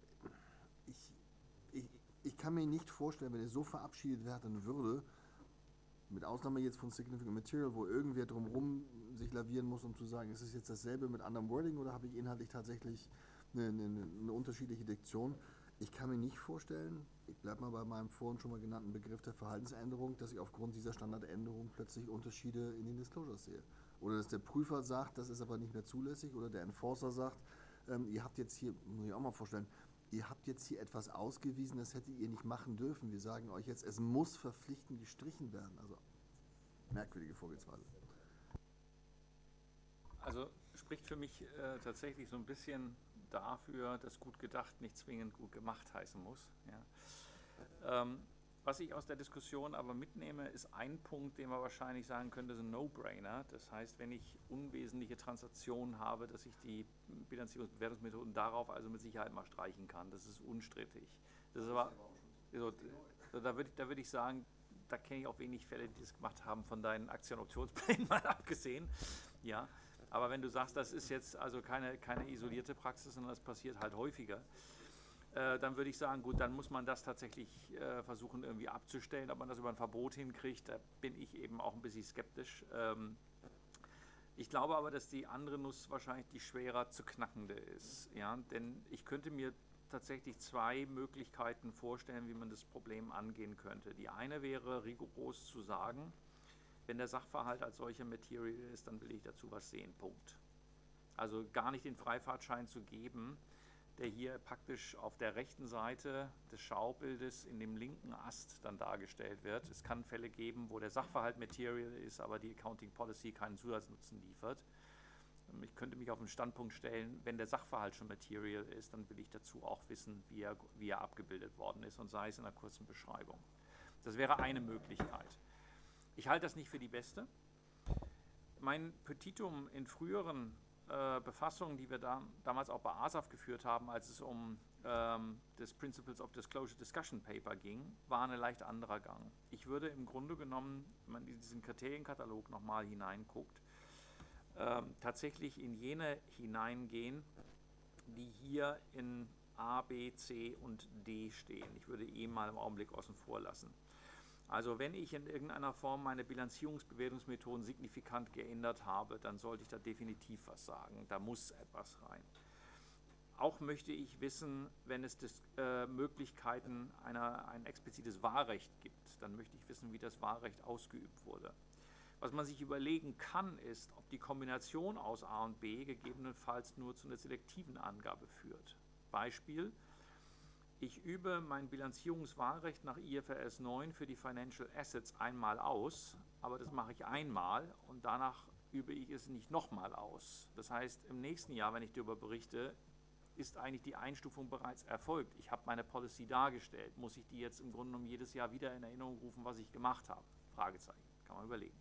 Speaker 5: ich kann mir nicht vorstellen, wenn es so verabschiedet werden würde, mit Ausnahme jetzt von Significant Material, wo irgendwer drumherum sich lavieren muss, um zu sagen, ist es jetzt dasselbe mit anderem Wording oder habe ich inhaltlich tatsächlich eine unterschiedliche Diktion? Ich kann mir nicht vorstellen, ich bleibe mal bei meinem vorhin schon mal genannten Begriff der Verhaltensänderung, dass ich aufgrund dieser Standardänderung plötzlich Unterschiede in den Disclosures sehe. Oder dass der Prüfer sagt, das ist aber nicht mehr zulässig, oder der Enforcer sagt, ihr habt jetzt hier, muss ich auch mal vorstellen, ihr habt jetzt hier etwas ausgewiesen, das hättet ihr nicht machen dürfen. Wir sagen euch jetzt, es muss verpflichtend gestrichen werden. Also merkwürdige Vorgehensweise.
Speaker 1: Also spricht für mich tatsächlich so ein bisschen dafür, dass gut gedacht nicht zwingend gut gemacht heißen muss. Ja. Was ich aus der Diskussion aber mitnehme, ist ein Punkt, den man wahrscheinlich sagen könnte, ist ein No-Brainer. Das heißt, wenn ich unwesentliche Transaktionen habe, dass ich die Bilanzierungsbewertungsmethoden darauf also mit Sicherheit mal streichen kann. Das ist unstrittig. Das ist aber, da würde ich sagen, da kenne ich auch wenig Fälle, die das gemacht haben, von deinen Aktien- und Optionsplänen mal abgesehen. Ja. Aber wenn du sagst, das ist jetzt also keine isolierte Praxis, sondern das passiert halt häufiger, dann würde ich sagen, gut, dann muss man das tatsächlich versuchen irgendwie abzustellen. Ob man das über ein Verbot hinkriegt, da bin ich eben auch ein bisschen skeptisch. Ich glaube aber, dass die andere Nuss wahrscheinlich die schwerer zu knackende ist. Ja? Denn ich könnte mir tatsächlich zwei Möglichkeiten vorstellen, wie man das Problem angehen könnte. Die eine wäre, rigoros zu sagen, wenn der Sachverhalt als solcher Material ist, dann will ich dazu was sehen, Punkt. Also gar nicht den Freifahrtschein zu geben, der hier praktisch auf der rechten Seite des Schaubildes in dem linken Ast dann dargestellt wird. Es kann Fälle geben, wo der Sachverhalt Material ist, aber die Accounting Policy keinen Zusatznutzen liefert. Ich könnte mich auf den Standpunkt stellen, wenn der Sachverhalt schon Material ist, dann will ich dazu auch wissen, wie er abgebildet worden ist und sei es in einer kurzen Beschreibung. Das wäre eine Möglichkeit. Ich halte das nicht für die beste. Mein Petitum in früheren Befassungen, die wir damals auch bei ASAF geführt haben, als es um das Principles of Disclosure Discussion Paper ging, war ein leicht anderer Gang. Ich würde im Grunde genommen, wenn man in diesen Kriterienkatalog nochmal hineinguckt, tatsächlich in jene hineingehen, die hier in A, B, C und D stehen. Ich würde E mal im Augenblick außen vor lassen. Also wenn ich in irgendeiner Form meine Bilanzierungsbewertungsmethoden signifikant geändert habe, dann sollte ich da definitiv was sagen. Da muss etwas rein. Auch möchte ich wissen, wenn es Möglichkeiten ein explizites Wahlrecht gibt, dann möchte ich wissen, wie das Wahlrecht ausgeübt wurde. Was man sich überlegen kann, ist, ob die Kombination aus A und B gegebenenfalls nur zu einer selektiven Angabe führt. Beispiel: Ich übe mein Bilanzierungswahlrecht nach IFRS 9 für die Financial Assets einmal aus, aber das mache ich einmal und danach übe ich es nicht nochmal aus. Das heißt, im nächsten Jahr, wenn ich darüber berichte, ist eigentlich die Einstufung bereits erfolgt. Ich habe meine Policy dargestellt. Muss ich die jetzt im Grunde genommen jedes Jahr wieder in Erinnerung rufen, was ich gemacht habe? Fragezeichen, kann man überlegen.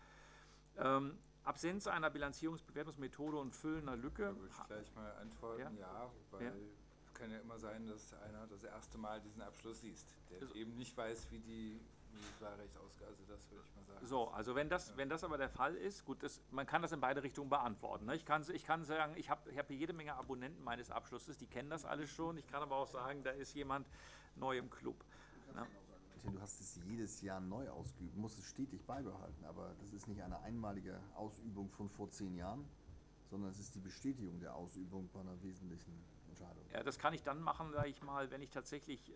Speaker 1: Absenz einer Bilanzierungsbewertungsmethode und füllender Lücke.
Speaker 6: Da würde ich gleich mal antworten, ja, weil es kann ja immer sein, dass einer das erste Mal diesen Abschluss liest, der eben nicht weiß, wie das Wahlrecht ausgeht. Also das würde ich mal sagen.
Speaker 1: So, also wenn das aber der Fall ist, gut, man kann das in beide Richtungen beantworten. Ne? Ich kann sagen, ich habe hier jede Menge Abonnenten meines Abschlusses, die kennen das alles schon. Ich kann aber auch sagen, da ist jemand neu im Club. Ne?
Speaker 5: Du hast es jedes Jahr neu ausgeübt, musst es stetig beibehalten, aber das ist nicht eine einmalige Ausübung von vor 10 Jahren, sondern es ist die Bestätigung der Ausübung bei einer wesentlichen Entscheidung.
Speaker 1: Ja, das kann ich dann machen, sage ich mal, wenn ich tatsächlich,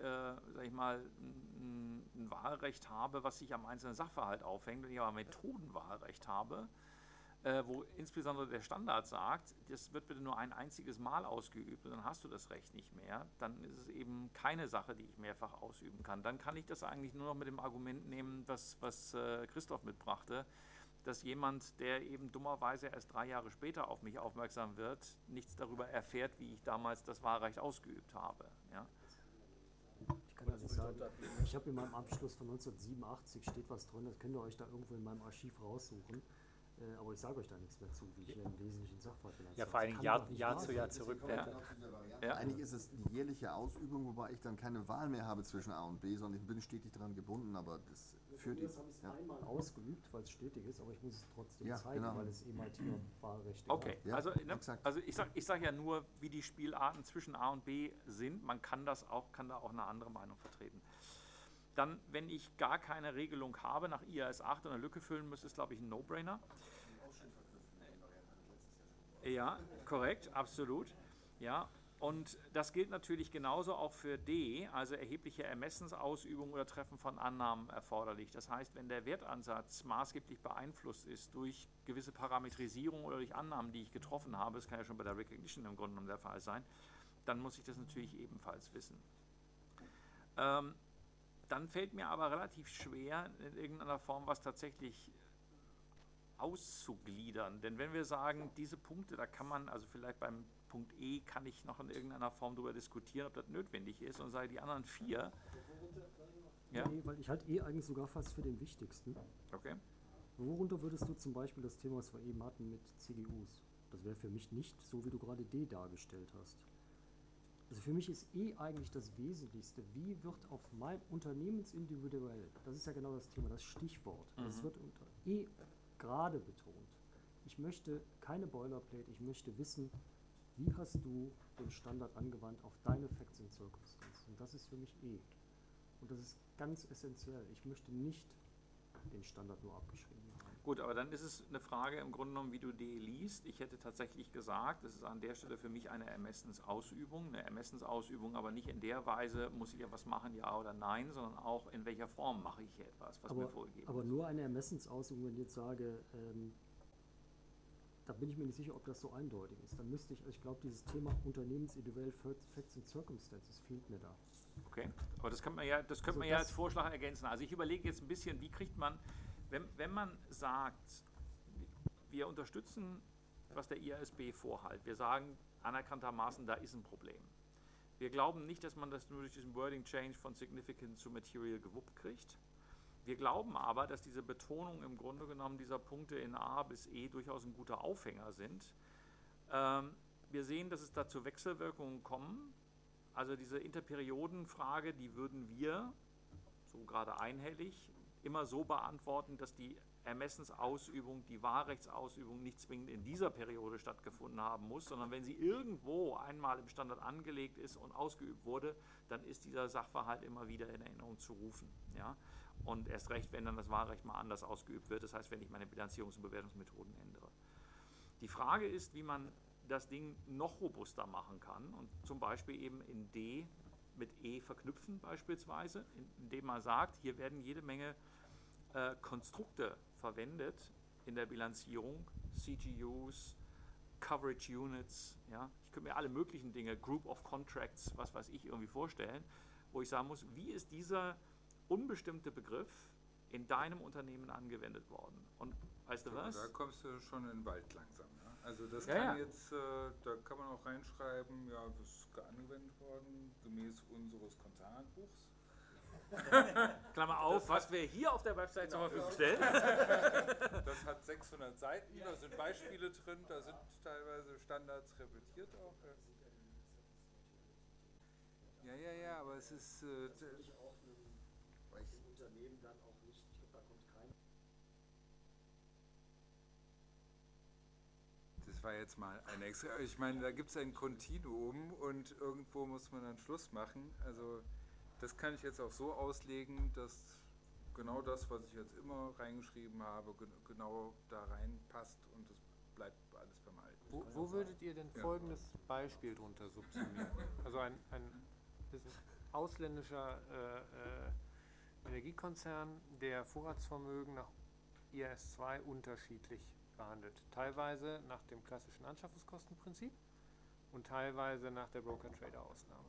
Speaker 1: ein Wahlrecht habe, was sich am einzelnen Sachverhalt aufhängt, wenn ich aber Methodenwahlrecht habe, wo insbesondere der Standard sagt, das wird bitte nur ein einziges Mal ausgeübt und dann hast du das Recht nicht mehr, dann ist es eben keine Sache, die ich mehrfach ausüben kann. Dann kann ich das eigentlich nur noch mit dem Argument nehmen, was Christoph mitbrachte, dass jemand, der eben dummerweise erst 3 Jahre später auf mich aufmerksam wird, nichts darüber erfährt, wie ich damals das Wahlrecht ausgeübt habe. Ja?
Speaker 2: Ich kann ja nicht sagen, ich habe in meinem Abschluss von 1987 steht was drin, das könnt ihr euch da irgendwo in meinem Archiv raussuchen. Aber ich sage euch da nichts mehr zu, wie ich einen wesentlichen Sachverhalt bilanziere.
Speaker 3: Ja, vor allem Jahr zu Jahr zurück.
Speaker 1: Ja.
Speaker 5: Eigentlich ist es die jährliche Ausübung, wobei ich dann keine Wahl mehr habe zwischen A und B, sondern ich bin stetig daran gebunden, aber das führt
Speaker 2: Das habe ich einmal ausgeübt, weil es stetig ist, aber ich muss es trotzdem
Speaker 5: Ja,
Speaker 2: zeigen,
Speaker 5: genau.
Speaker 2: weil es eben halt hier Wahlrechte
Speaker 1: Okay,
Speaker 5: Ja,
Speaker 1: also
Speaker 5: exakt.
Speaker 1: ich sag ja nur, wie die Spielarten zwischen A und B sind. Man kann da auch eine andere Meinung vertreten. Dann, wenn ich gar keine Regelung habe, nach IAS 8 und eine Lücke füllen müsste, ist, glaube ich, ein No-Brainer. Ja, korrekt, absolut. Ja, und das gilt natürlich genauso auch für D, also erhebliche Ermessensausübung oder Treffen von Annahmen erforderlich. Das heißt, wenn der Wertansatz maßgeblich beeinflusst ist durch gewisse Parametrisierung oder durch Annahmen, die ich getroffen habe, das kann ja schon bei der Recognition im Grunde genommen der Fall sein, dann muss ich das natürlich ebenfalls wissen. Dann fällt mir aber relativ schwer, in irgendeiner Form was tatsächlich auszugliedern. Denn wenn wir sagen, diese Punkte, da kann man, also vielleicht beim Punkt E kann ich noch in irgendeiner Form darüber diskutieren, ob das notwendig ist und sage, die anderen 4. Ja?
Speaker 2: Nee, weil ich halte eigentlich sogar fast für den wichtigsten.
Speaker 1: Okay.
Speaker 2: Worunter würdest du zum Beispiel das Thema, was wir eben hatten mit CGUs? Das wäre für mich nicht so, wie du gerade D dargestellt hast. Also für mich ist eigentlich das Wesentlichste, wie wird auf mein unternehmensindividuell, das ist ja genau das Thema, das Stichwort, das wird unter gerade betont. Ich möchte keine Boilerplate, ich möchte wissen, wie hast du den Standard angewandt auf deine Facts and Circumstances. Und das ist für mich Und das ist ganz essentiell. Ich möchte nicht den Standard nur abgeschrieben haben.
Speaker 1: Gut, aber dann ist es eine Frage im Grunde genommen, wie du D liest. Ich hätte tatsächlich gesagt, das ist an der Stelle für mich eine Ermessensausübung, aber nicht in der Weise, muss ich ja was machen, ja oder nein, sondern auch in welcher Form mache ich hier etwas, was mir vorgegeben
Speaker 2: Aber
Speaker 1: ist.
Speaker 2: nur eine Ermessensausübung, wenn ich jetzt sage, da bin ich mir nicht sicher, ob das so eindeutig ist. Dann müsste ich glaube, dieses Thema unternehmensindividuell Facts and Circumstances fehlt mir da.
Speaker 1: Okay, aber das könnte man ja als Vorschlag ergänzen. Also ich überlege jetzt ein bisschen, wie kriegt man, wenn man sagt, wir unterstützen, was der IASB vorhält, wir sagen anerkanntermaßen, da ist ein Problem. Wir glauben nicht, dass man das nur durch diesen Wording Change von Significant zu Material gewuppt kriegt. Wir glauben aber, dass diese Betonung im Grunde genommen dieser Punkte in A bis E durchaus ein guter Aufhänger sind. Wir sehen, dass es da zu Wechselwirkungen kommen. Also diese Interperiodenfrage, die würden wir, so gerade einhellig, immer so beantworten, dass die Ermessensausübung, die Wahlrechtsausübung nicht zwingend in dieser Periode stattgefunden haben muss, sondern wenn sie irgendwo einmal im Standard angelegt ist und ausgeübt wurde, dann ist dieser Sachverhalt immer wieder in Erinnerung zu rufen. Ja? Und erst recht, wenn dann das Wahlrecht mal anders ausgeübt wird, das heißt, wenn ich meine Bilanzierungs- und Bewertungsmethoden ändere. Die Frage ist, wie man das Ding noch robuster machen kann und zum Beispiel eben in D mit E verknüpfen beispielsweise, indem man sagt, hier werden jede Menge Konstrukte verwendet in der Bilanzierung, CGUs, Coverage Units, ja, ich könnte mir alle möglichen Dinge, Group of Contracts, was weiß ich, irgendwie vorstellen, wo ich sagen muss, wie ist dieser unbestimmte Begriff in deinem Unternehmen angewendet worden. Und weißt du was?
Speaker 6: Da kommst du schon in den Wald langsam. Ne? Also das
Speaker 1: Ja,
Speaker 6: kann
Speaker 1: ja.
Speaker 6: jetzt, da kann man auch reinschreiben, ja, das ist angewendet worden, gemäß unseres Konzernbuchs.
Speaker 1: Klammer auf, was wir hier auf der Website zur Verfügung stellen.
Speaker 6: Das hat 600 Seiten, da sind Beispiele drin, da sind teilweise Standards repetiert auch. Ja, aber es ist...
Speaker 2: Unternehmen dann auch nicht, ich glaube, da kommt kein.
Speaker 6: Das war jetzt mal ein extra. Ich meine, da gibt es ein Kontinuum und irgendwo muss man dann Schluss machen. Also das kann ich jetzt auch so auslegen, dass genau das, was ich jetzt immer reingeschrieben habe, genau da reinpasst und es bleibt alles beim Alten.
Speaker 7: Wo würdet ihr denn folgendes Beispiel drunter subsumieren? Also ein ausländischer Energiekonzern, der Vorratsvermögen nach IAS 2 unterschiedlich behandelt. Teilweise nach dem klassischen Anschaffungskostenprinzip und teilweise nach der Broker-Trader-Ausnahme.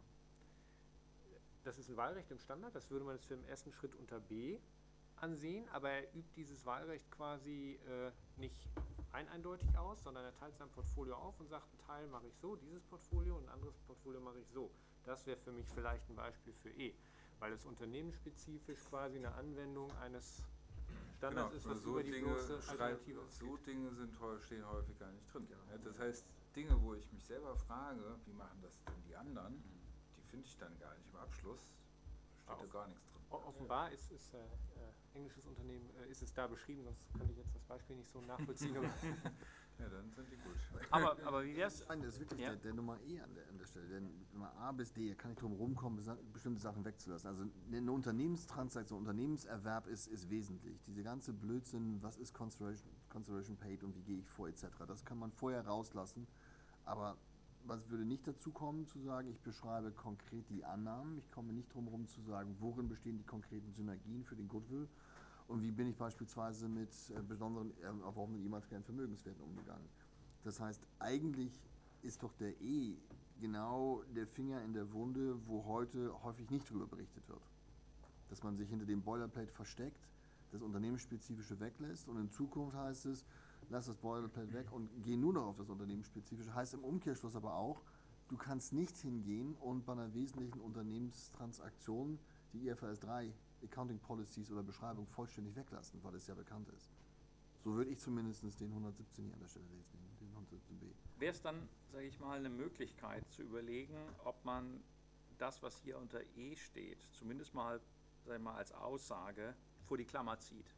Speaker 7: Das ist ein Wahlrecht im Standard, das würde man jetzt für den ersten Schritt unter B ansehen, aber er übt dieses Wahlrecht quasi nicht eindeutig aus, sondern er teilt sein Portfolio auf und sagt, einen Teil mache ich so, dieses Portfolio, und ein anderes Portfolio mache ich so. Das wäre für mich vielleicht ein Beispiel für E, weil es unternehmensspezifisch quasi eine Anwendung eines Standards ist, was
Speaker 6: so
Speaker 7: über die
Speaker 6: Dinge
Speaker 7: bloße Alternative ausgeht.
Speaker 6: so Dinge stehen häufig gar nicht drin. Ja, das heißt, Dinge, wo ich mich selber frage, wie machen das denn die anderen, die finde ich dann gar nicht im Abschluss, steht da gar nichts drin.
Speaker 7: Offenbar ist englisches Unternehmen, ist es da beschrieben, sonst könnte ich jetzt das Beispiel nicht so nachvollziehen.
Speaker 6: Ja, dann sind die gut.
Speaker 1: Aber wie wär's?
Speaker 5: Nein, das ist wirklich
Speaker 1: Ja.
Speaker 5: der Nummer E an der Stelle. Denn Nummer A bis D kann ich drum rumkommen, bestimmte Sachen wegzulassen. Also eine Unternehmenstransaktion, Unternehmenserwerb ist wesentlich. Diese ganze Blödsinn, was ist Consideration Paid und wie gehe ich vor etc., das kann man vorher rauslassen. Aber was würde nicht dazu kommen, zu sagen, ich beschreibe konkret die Annahmen, ich komme nicht drum herum zu sagen, worin bestehen die konkreten Synergien für den Goodwill und wie bin ich beispielsweise mit besonderen erworbenen immateriellen Vermögenswerten umgegangen. Das heißt, eigentlich ist doch der E genau der Finger in der Wunde, wo heute häufig nicht drüber berichtet wird. Dass man sich hinter dem Boilerplate versteckt, das Unternehmensspezifische weglässt und in Zukunft heißt es, lass das Boilerplate weg und geh nur noch auf das Unternehmensspezifische. Heißt im Umkehrschluss aber auch, du kannst nicht hingehen und bei einer wesentlichen Unternehmenstransaktion die IFRS 3 Accounting Policies oder Beschreibung vollständig weglassen, weil es ja bekannt ist. So würde ich zumindest den 117 hier an der Stelle lesen, den 117b.
Speaker 1: Wäre es dann, sage ich mal, eine Möglichkeit zu überlegen, ob man das, was hier unter E steht, zumindest mal, sag ich mal, als Aussage vor die Klammer zieht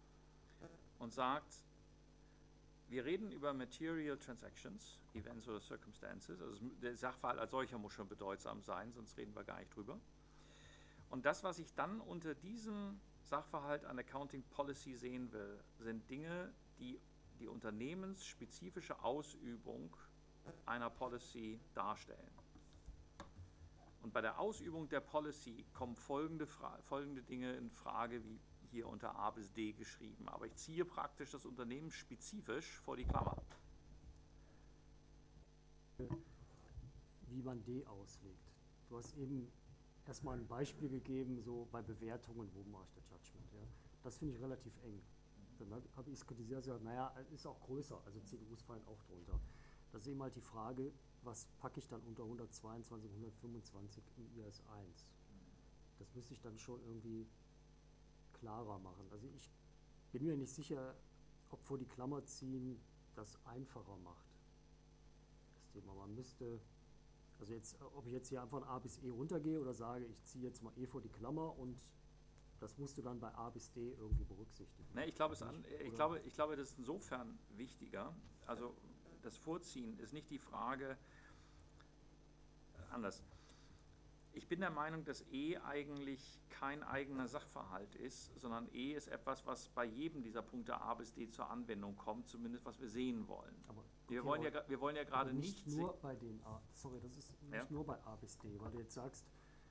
Speaker 1: und sagt, wir reden über Material Transactions, Events oder Circumstances, also der Sachverhalt als solcher muss schon bedeutsam sein, sonst reden wir gar nicht drüber. Und das, was ich dann unter diesem Sachverhalt an Accounting Policy sehen will, sind Dinge, die die unternehmensspezifische Ausübung einer Policy darstellen. Und bei der Ausübung der Policy kommen folgende Dinge in Frage, wie hier unter A bis D geschrieben. Aber ich ziehe praktisch das Unternehmen spezifisch vor die Klammer.
Speaker 2: Wie man D auslegt. Du hast eben erstmal ein Beispiel gegeben, so bei Bewertungen, wo mache ich das Judgment. Ja? Das finde ich relativ eng. Dann habe ich es kritisiert, gesagt, naja, ist auch größer, also CDUs fallen auch drunter. Das ist eben halt die Frage, was packe ich dann unter 122 und 125 in IAS 1? Das müsste ich dann schon irgendwie klarer machen. Also ich bin mir nicht sicher, ob vor die Klammer ziehen das einfacher macht. Das Thema, man müsste, also jetzt, ob ich jetzt hier einfach von A bis E runtergehe oder sage, ich ziehe jetzt mal E vor die Klammer und das musst du dann bei A bis D irgendwie berücksichtigen.
Speaker 1: Ne, ich glaube, das ist insofern wichtiger. Also das Vorziehen ist nicht die Frage, anders. Ich bin der Meinung, dass E eigentlich kein eigener Sachverhalt ist, sondern E ist etwas, was bei jedem dieser Punkte A bis D zur Anwendung kommt, zumindest was wir sehen wollen.
Speaker 2: Aber,
Speaker 1: wir wollen ja gerade
Speaker 2: nicht nur bei den A, sorry, das ist nicht nur bei A bis D, weil du jetzt sagst,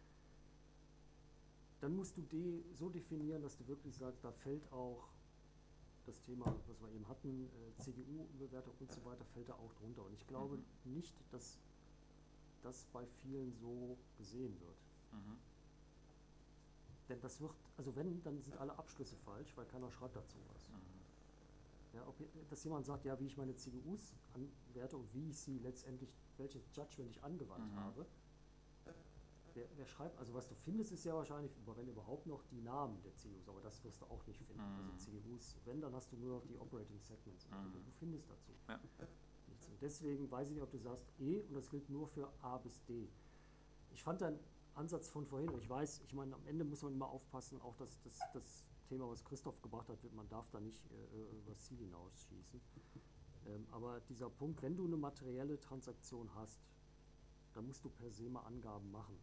Speaker 2: dann musst du D so definieren, dass du wirklich sagst, da fällt auch das Thema, was wir eben hatten, CDU-Bewertung und so weiter, fällt da auch drunter. Und ich glaube nicht, dass das bei vielen so gesehen wird. Denn das wird, also wenn, dann sind alle Abschlüsse falsch, weil keiner schreibt dazu was. Ja, dass jemand sagt, ja, wie ich meine CGUs anwerte und wie ich sie letztendlich, welches Judgment ich angewandt habe. Wer schreibt, also was du findest, ist ja wahrscheinlich, wenn überhaupt noch, die Namen der CGUs, aber das wirst du auch nicht finden. Also CGUs, wenn, dann hast du nur noch die Operating Segments. Du findest dazu nichts. Und deswegen weiß ich nicht, ob du sagst E und das gilt nur für A bis D. Ich fand deinen Ansatz von vorhin, und ich weiß, ich meine, am Ende muss man immer aufpassen, auch das Thema, was Christoph gebracht hat, man darf da nicht übers Ziel hinausschießen. Aber dieser Punkt, wenn du eine materielle Transaktion hast, dann musst du per se mal Angaben machen.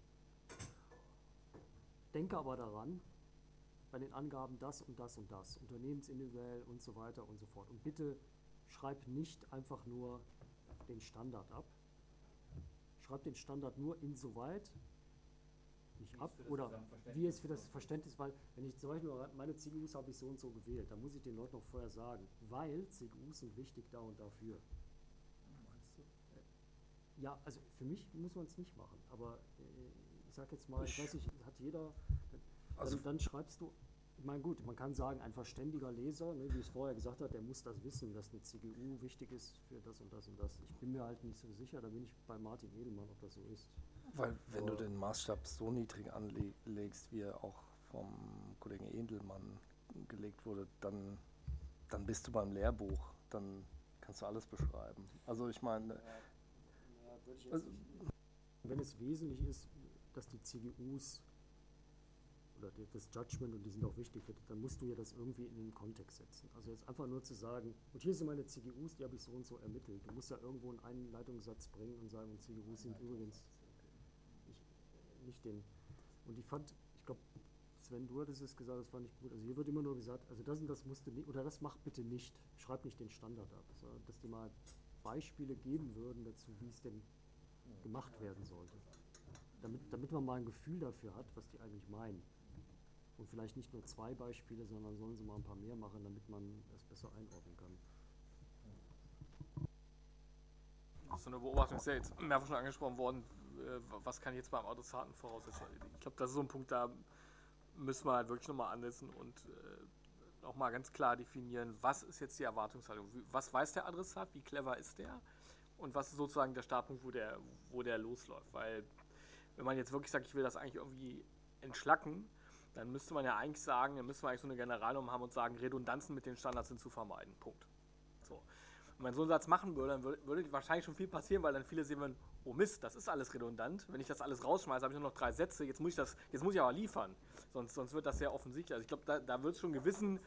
Speaker 2: Denke aber daran, bei den Angaben das und das und das, unternehmensindividuell und so weiter und so fort. Und bitte schreib nicht einfach nur den Standard ab. Schreib den Standard nur insoweit nicht ab oder wie es für das Verständnis, weil wenn ich zum Beispiel meine CGUs habe ich so und so gewählt, dann muss ich den Leuten noch vorher sagen, weil CGUs sind wichtig da und dafür. Meinst du? Ja, also für mich muss man es nicht machen, aber ich sag jetzt mal, ich weiß nicht, hat jeder, also dann schreibst du, ich meine gut, man kann sagen, ein verständiger Leser, ne, wie es vorher gesagt hat, der muss das wissen, dass eine CGU wichtig ist für das und das und das. Ich bin mir halt nicht so sicher, da bin ich bei Martin Edelmann, ob das so ist.
Speaker 4: Weil wenn du den Maßstab so niedrig anlegst, wie er auch vom Kollegen Edelmann gelegt wurde, dann bist du beim Lehrbuch, dann kannst du alles beschreiben. Also ich meine...
Speaker 2: Wenn es wesentlich ist, dass die CGUs oder das Judgment, und die sind auch wichtig, dann musst du ja das irgendwie in den Kontext setzen. Also jetzt einfach nur zu sagen, und hier sind meine CGUs, die habe ich so und so ermittelt. Du musst ja irgendwo einen Einleitungssatz bringen und sagen, und CGUs sind übrigens nicht den. Und ich glaube, Sven, du hattest es gesagt, das fand ich gut. Also hier wird immer nur gesagt, also das und das musst du nicht, oder das mach bitte nicht. Schreib nicht den Standard ab, sondern dass die mal Beispiele geben würden dazu, wie es denn gemacht werden sollte. Damit man mal ein Gefühl dafür hat, was die eigentlich meinen. Und vielleicht nicht nur 2 Beispiele, sondern sollen sie mal ein paar mehr machen, damit man es besser einordnen kann.
Speaker 8: Das ist so eine Beobachtung, ist ja jetzt mehrfach schon angesprochen worden, was kann ich jetzt beim Adressaten voraussetzen. Ich glaube, das ist so ein Punkt, da müssen wir halt wirklich nochmal ansetzen und auch mal ganz klar definieren, was ist jetzt die Erwartungshaltung, was weiß der Adressat, wie clever ist der und was ist sozusagen der Startpunkt, wo der losläuft. Weil wenn man jetzt wirklich sagt, ich will das eigentlich irgendwie entschlacken, dann müsste man ja eigentlich sagen, dann müsste man eigentlich so eine Generalnorm haben und sagen, Redundanzen mit den Standards sind zu vermeiden. Punkt. So. Und wenn man so einen Satz machen würde, dann würde wahrscheinlich schon viel passieren, weil dann viele sehen würden, oh Mist, das ist alles redundant. Wenn ich das alles rausschmeiße, habe ich nur noch 3 Sätze, jetzt muss ich aber liefern. Sonst wird das sehr offensichtlich. Also ich glaube, da wird es schon gewissen,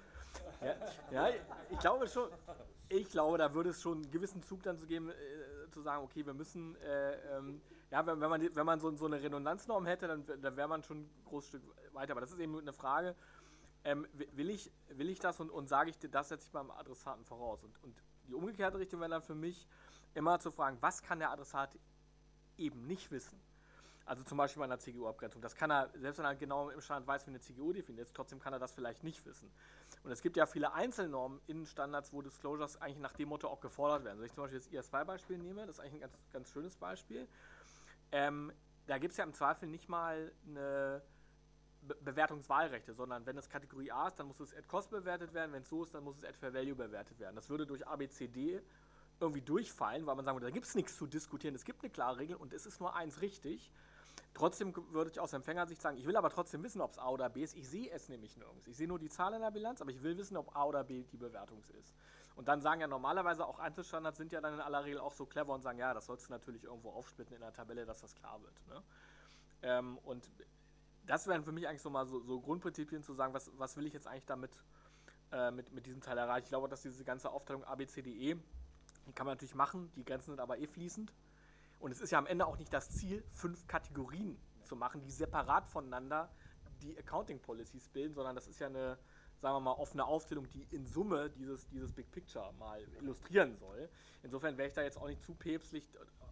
Speaker 8: ich glaube, da würde es schon einen gewissen Zug dann zu geben, zu sagen, okay, wir müssen, wenn man so eine Redundanznorm hätte, dann wäre man schon ein großes Stück weiter. Aber das ist eben eine Frage, will ich das und sage ich dir, das setze ich beim Adressaten voraus. Und die umgekehrte Richtung wäre dann für mich immer zu fragen, was kann der Adressat eben nicht wissen? Also zum Beispiel bei einer CGU-Abgrenzung. Das kann er, selbst wenn er genau im Standard weiß, wie eine CGU definiert ist, trotzdem kann er das vielleicht nicht wissen. Und es gibt ja viele Einzelnormen in Standards, wo Disclosures eigentlich nach dem Motto auch gefordert werden. Wenn ich zum Beispiel das IS2-Beispiel nehme, das ist eigentlich ein ganz, ganz schönes Beispiel. Da gibt es ja im Zweifel nicht mal eine Bewertungswahlrechte, sondern wenn es Kategorie A ist, dann muss es at Cost bewertet werden. Wenn es so ist, dann muss es at Fair Value bewertet werden. Das würde durch ABCD irgendwie durchfallen, weil man sagen würde, da gibt es nichts zu diskutieren, es gibt eine klare Regel und es ist nur eins richtig. Trotzdem würde ich aus Empfängersicht sagen, ich will aber trotzdem wissen, ob es A oder B ist. Ich sehe es nämlich nirgends. Ich sehe nur die Zahl in der Bilanz, aber ich will wissen, ob A oder B die Bewertung ist. Und dann sagen ja normalerweise auch Einzelstandards sind ja dann in aller Regel auch so clever und sagen, ja, das sollst du natürlich irgendwo aufsplitten in der Tabelle, dass das klar wird. Ne? Und das wären für mich eigentlich so mal so Grundprinzipien zu sagen, was will ich jetzt eigentlich damit mit diesem Teil erreichen. Ich glaube, dass diese ganze Aufteilung A, B, C, D, E, die kann man natürlich machen, die Grenzen sind aber fließend. Und es ist ja am Ende auch nicht das Ziel, 5 Kategorien zu machen, die separat voneinander die Accounting Policies bilden, sondern das ist ja eine, sagen wir mal, offene Aufzählung, die in Summe dieses Big Picture mal illustrieren soll. Insofern wäre ich da jetzt auch nicht zu päpstlich,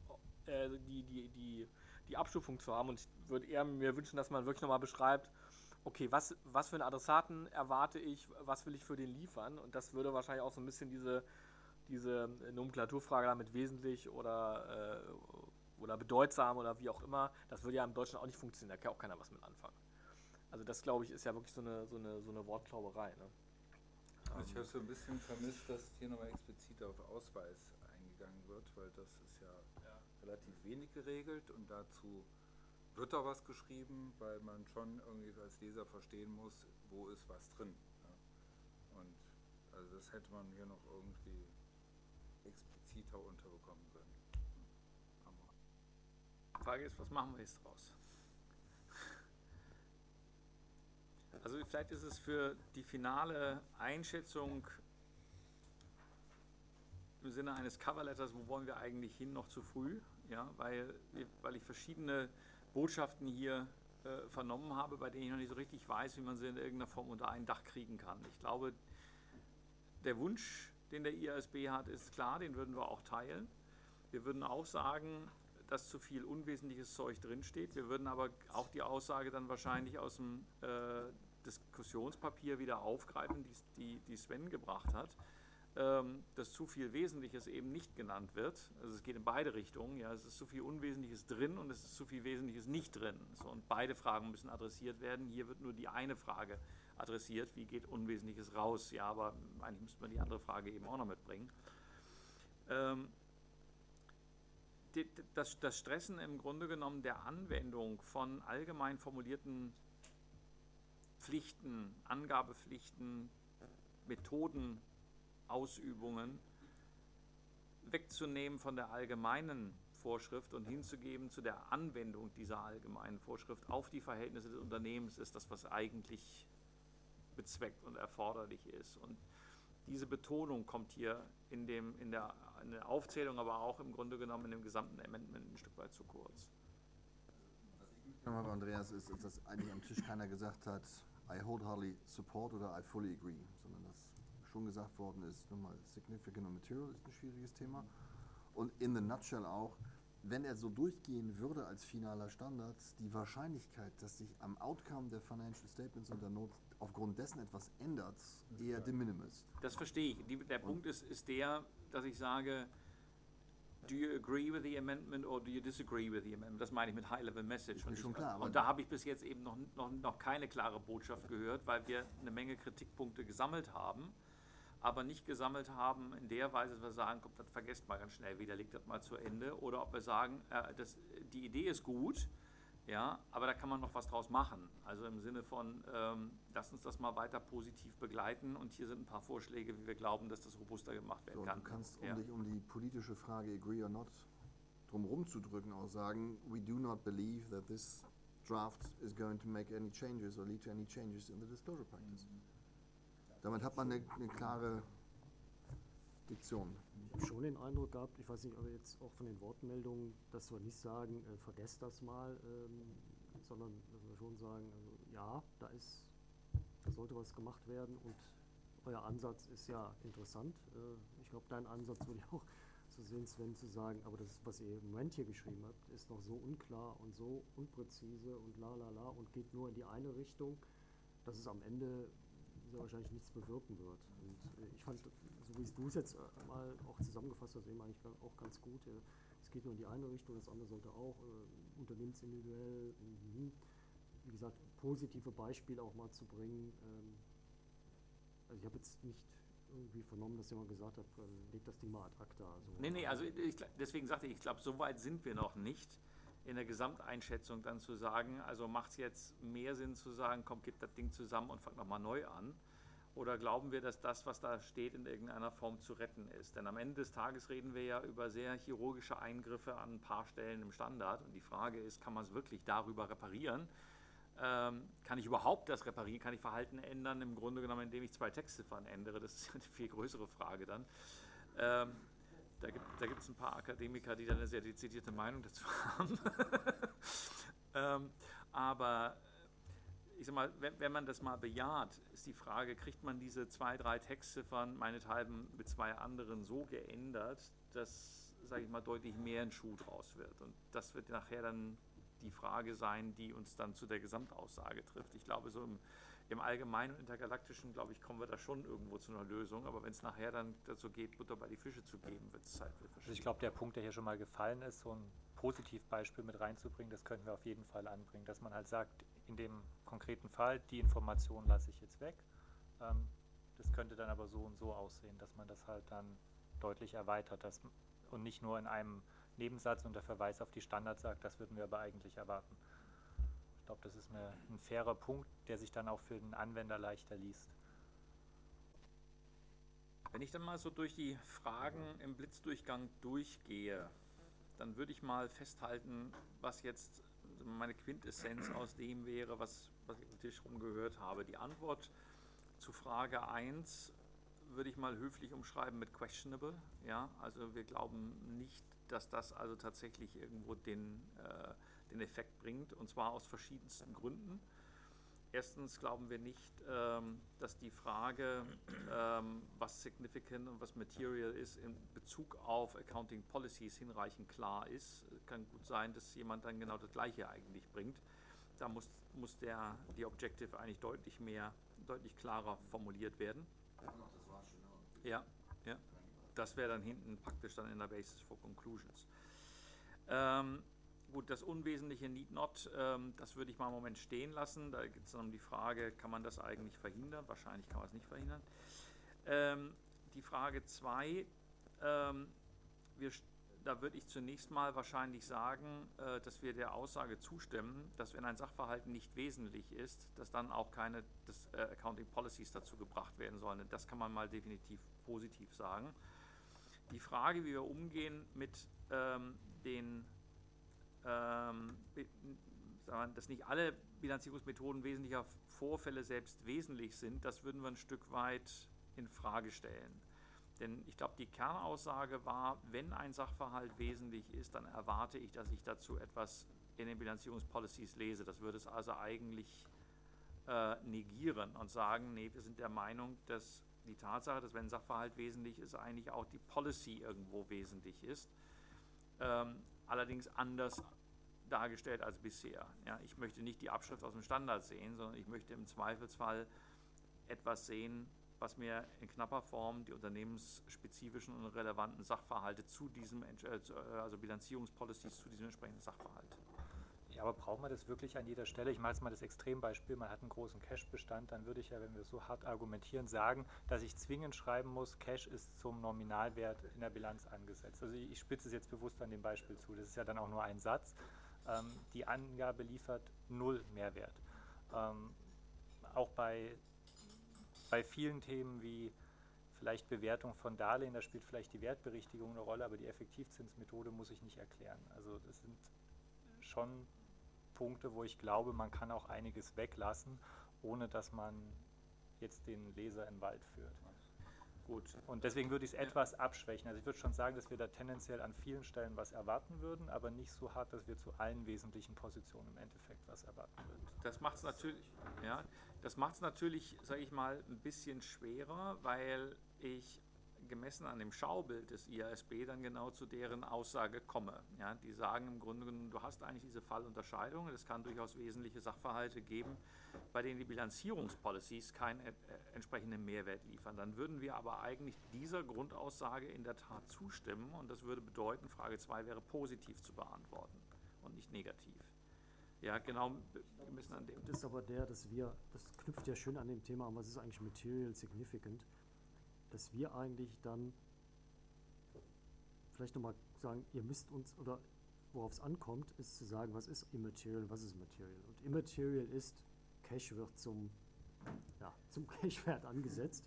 Speaker 8: die Abstufung zu haben. Und ich würde eher mir wünschen, dass man wirklich nochmal beschreibt, okay, was für einen Adressaten erwarte ich, was will ich für den liefern? Und das würde wahrscheinlich auch so ein bisschen diese Nomenklaturfrage damit wesentlich oder bedeutsam oder wie auch immer, das würde ja im Deutschen auch nicht funktionieren, da kann auch keiner was mit anfangen. Also das, glaube ich, ist ja wirklich so eine Wortklauberei. Ne?
Speaker 6: Ich habe so ein bisschen vermisst, dass hier nochmal explizit auf Ausweis eingegangen wird, weil das ist ja relativ wenig geregelt und dazu wird da was geschrieben, weil man schon irgendwie als Leser verstehen muss, wo ist was drin. Ja. Und also das hätte man hier noch irgendwie expliziter unterbekommen können.
Speaker 1: Die Frage ist, was machen wir jetzt draus? Also vielleicht ist es für die finale Einschätzung im Sinne eines Coverletters, wo wollen wir eigentlich hin, noch zu früh, ja, weil ich verschiedene Botschaften hier vernommen habe, bei denen ich noch nicht so richtig weiß, wie man sie in irgendeiner Form unter ein Dach kriegen kann. Ich glaube, der Wunsch, den der IASB hat, ist klar, den würden wir auch teilen. Wir würden auch sagen, dass zu viel unwesentliches Zeug drinsteht. Wir würden aber auch die Aussage dann wahrscheinlich aus dem Diskussionspapier wieder aufgreifen, die Sven gebracht hat, dass zu viel Wesentliches eben nicht genannt wird. Also es geht in beide Richtungen. Ja, es ist zu viel Unwesentliches drin und es ist zu viel Wesentliches nicht drin. So, und beide Fragen müssen adressiert werden. Hier wird nur die eine Frage adressiert, wie geht Unwesentliches raus? Ja, aber eigentlich müsste man die andere Frage eben auch noch mitbringen. Das Stressen im Grunde genommen der Anwendung von allgemein formulierten Pflichten, Angabepflichten, Methoden, Ausübungen wegzunehmen von der allgemeinen Vorschrift und hinzugeben zu der Anwendung dieser allgemeinen Vorschrift auf die Verhältnisse des Unternehmens ist das, was eigentlich bezweckt und erforderlich ist. Und diese Betonung kommt hier in der Aufzählung, aber auch im Grunde genommen in dem gesamten Amendment ein Stück weit zu kurz.
Speaker 5: Was ich mitgenommen habe, Andreas, ist, dass eigentlich am Tisch keiner gesagt hat, I wholeheartedly support oder I fully agree, sondern dass schon gesagt worden ist, nochmal significant und material ist ein schwieriges Thema. Und in the nutshell auch, wenn er so durchgehen würde als finaler Standard, die Wahrscheinlichkeit, dass sich am Outcome der Financial Statements und der Note aufgrund dessen etwas ändert, eher de minimis.
Speaker 1: Das verstehe ich. Der Punkt ist der, dass ich sage, do you agree with the amendment or do you disagree with the amendment? Das meine ich mit High-Level Message.
Speaker 5: Ist mir schon klar,
Speaker 1: und da habe ich bis jetzt eben noch keine klare Botschaft gehört, weil wir eine Menge Kritikpunkte gesammelt haben, aber nicht gesammelt haben in der Weise, dass wir sagen, komm, das vergesst mal ganz schnell wieder, legt das mal zu Ende. Oder ob wir sagen, die Idee ist gut, ja, aber da kann man noch was draus machen. Also im Sinne von, lasst uns das mal weiter positiv begleiten und hier sind ein paar Vorschläge, wie wir glauben, dass das robuster gemacht werden
Speaker 5: So,
Speaker 1: kann.
Speaker 5: du kannst,
Speaker 1: ja.
Speaker 5: dich um die politische Frage agree or not drumherum zu drücken, auch sagen, we do not believe that this draft is going to make any changes or lead to any changes in the disclosure practice. Damit hat man eine klare Diktion.
Speaker 2: Ich habe schon den Eindruck gehabt, ich weiß nicht, aber jetzt auch von den Wortmeldungen, dass wir nicht sagen, vergesst das mal, sondern dass wir schon sagen, also ja, da sollte was gemacht werden und euer Ansatz ist ja interessant. Ich glaube, dein Ansatz würde ich auch so sehen, Sven, zu sagen, aber das, was ihr im Moment hier geschrieben habt, ist noch so unklar und so unpräzise und und geht nur in die eine Richtung, dass es am Ende sehr wahrscheinlich nichts bewirken wird. Und ich fand, so wie du es jetzt mal auch zusammengefasst hast, eben eigentlich auch ganz gut. Es geht nur in die eine Richtung, das andere sollte auch unternehmensindividuell, wie gesagt, positive Beispiele auch mal zu bringen. Also ich habe jetzt nicht irgendwie vernommen, dass jemand gesagt hat, legt das Ding mal ad acta. Also,
Speaker 1: Nee, also deswegen sagte ich glaube, so weit sind wir noch nicht in der Gesamteinschätzung dann zu sagen, also macht es jetzt mehr Sinn zu sagen, komm, gib das Ding zusammen und fang nochmal neu an? Oder glauben wir, dass das, was da steht, in irgendeiner Form zu retten ist? Denn am Ende des Tages reden wir ja über sehr chirurgische Eingriffe an ein paar Stellen im Standard. Und die Frage ist, kann man es wirklich darüber reparieren? Kann ich überhaupt das reparieren? Kann ich Verhalten ändern? Im Grunde genommen, indem ich 2 Textziffern ändere. Das ist eine viel größere Frage dann. Da gibt es ein paar Akademiker, die dann eine sehr dezidierte Meinung dazu haben. Aber ich sag mal, wenn man das mal bejaht, ist die Frage, kriegt man diese 2, 3 Textziffern meinethalben mit 2 anderen so geändert, dass, sage ich mal, deutlich mehr ein Schuh draus wird. Und das wird nachher dann die Frage sein, die uns dann zu der Gesamtaussage trifft. Ich glaube, so Im Allgemeinen und Intergalaktischen, glaube ich, kommen wir da schon irgendwo zu einer Lösung. Aber wenn es nachher dann dazu geht, Butter bei die Fische zu geben, wird es Zeit für
Speaker 3: Also ich
Speaker 1: verschiedene.
Speaker 3: glaube, der Punkt, der hier schon mal gefallen ist, so ein Positivbeispiel mit reinzubringen, das könnten wir auf jeden Fall anbringen, dass man halt sagt, in dem konkreten Fall, die Information lasse ich jetzt weg. Das könnte dann aber so und so aussehen, dass man das halt dann deutlich erweitert und nicht nur in einem Nebensatz unter Verweis auf die Standards sagt, das würden wir aber eigentlich erwarten. Ich glaube, das ist ein fairer Punkt, der sich dann auch für den Anwender leichter liest.
Speaker 1: Wenn ich dann mal so durch die Fragen im Blitzdurchgang durchgehe, dann würde ich mal festhalten, was jetzt meine Quintessenz aus dem wäre, was ich auf dem Tisch rum gehört habe. Die Antwort zu Frage 1 würde ich mal höflich umschreiben mit questionable. Ja, also wir glauben nicht, dass das also tatsächlich irgendwo den Effekt bringt, und zwar aus verschiedensten Gründen. Erstens glauben wir nicht, dass die Frage, was significant und was material ist, in Bezug auf Accounting Policies hinreichend klar ist. Kann gut sein, dass jemand dann genau das Gleiche eigentlich bringt. Da muss die Objective eigentlich deutlich klarer formuliert werden.
Speaker 5: Das war schon.
Speaker 1: Ja. Das wäre dann hinten praktisch dann in der Basis for Conclusions. Gut, das unwesentliche Need not, das würde ich mal im Moment stehen lassen. Da geht es dann um die Frage, kann man das eigentlich verhindern? Wahrscheinlich kann man es nicht verhindern. Die Frage 2, da würde ich zunächst mal wahrscheinlich sagen, dass wir der Aussage zustimmen, dass wenn ein Sachverhalt nicht wesentlich ist, dass dann auch keine Accounting Policies dazu gebracht werden sollen. Das kann man mal definitiv positiv sagen. Die Frage, wie wir umgehen mit dass nicht alle Bilanzierungsmethoden wesentlicher Vorfälle selbst wesentlich sind, das würden wir ein Stück weit in Frage stellen. Denn ich glaube, die Kernaussage war, wenn ein Sachverhalt wesentlich ist, dann erwarte ich, dass ich dazu etwas in den Bilanzierungspolicies lese. Das würde es also eigentlich negieren und sagen, nee, wir sind der Meinung, dass die Tatsache, dass wenn ein Sachverhalt wesentlich ist, eigentlich auch die Policy irgendwo wesentlich ist. Allerdings anders dargestellt als bisher. Ja, ich möchte nicht die Abschrift aus dem Standard sehen, sondern ich möchte im Zweifelsfall etwas sehen, was mir in knapper Form die unternehmensspezifischen und relevanten Sachverhalte zu diesem, also Bilanzierungspolicies zu diesem entsprechenden Sachverhalt.
Speaker 3: Ja, aber braucht man das wirklich an jeder Stelle? Ich mache jetzt mal das Extrembeispiel, man hat einen großen Cash-Bestand, dann würde ich ja, wenn wir so hart argumentieren, sagen, dass ich zwingend schreiben muss, Cash ist zum Nominalwert in der Bilanz angesetzt. Also ich spitze es jetzt bewusst an dem Beispiel zu, das ist ja dann auch nur ein Satz. Die Angabe liefert 0 Mehrwert. Auch bei vielen Themen wie vielleicht Bewertung von Darlehen, da spielt vielleicht die Wertberichtigung eine Rolle, aber die Effektivzinsmethode muss ich nicht erklären. Also das sind schon Punkte, wo ich glaube, man kann auch einiges weglassen, ohne dass man jetzt den Leser in den Wald führt. Gut. Und deswegen würde ich es etwas abschwächen. Also ich würde schon sagen, dass wir da tendenziell an vielen Stellen was erwarten würden, aber nicht so hart, dass wir zu allen wesentlichen Positionen im Endeffekt was erwarten würden.
Speaker 1: Das macht es natürlich, sage ich mal, ein bisschen schwerer, weil ich gemessen an dem Schaubild des IASB dann genau zu deren Aussage komme. Ja, die sagen im Grunde genommen, du hast eigentlich diese Fallunterscheidung. Es kann durchaus wesentliche Sachverhalte geben, bei denen die Bilanzierungspolicies keinen entsprechenden Mehrwert liefern. Dann würden wir aber eigentlich dieser Grundaussage in der Tat zustimmen, und das würde bedeuten, Frage 2 wäre positiv zu beantworten und nicht negativ. Ja, genau, wir müssen an dem...
Speaker 2: Das ist aber das knüpft ja schön an dem Thema an, was ist eigentlich Material Significant, dass wir eigentlich dann vielleicht nochmal sagen, ihr müsst uns, oder worauf es ankommt, ist zu sagen, was ist Immaterial und was ist Material. Und Immaterial ist, Cash wird zum Cash-Wert angesetzt.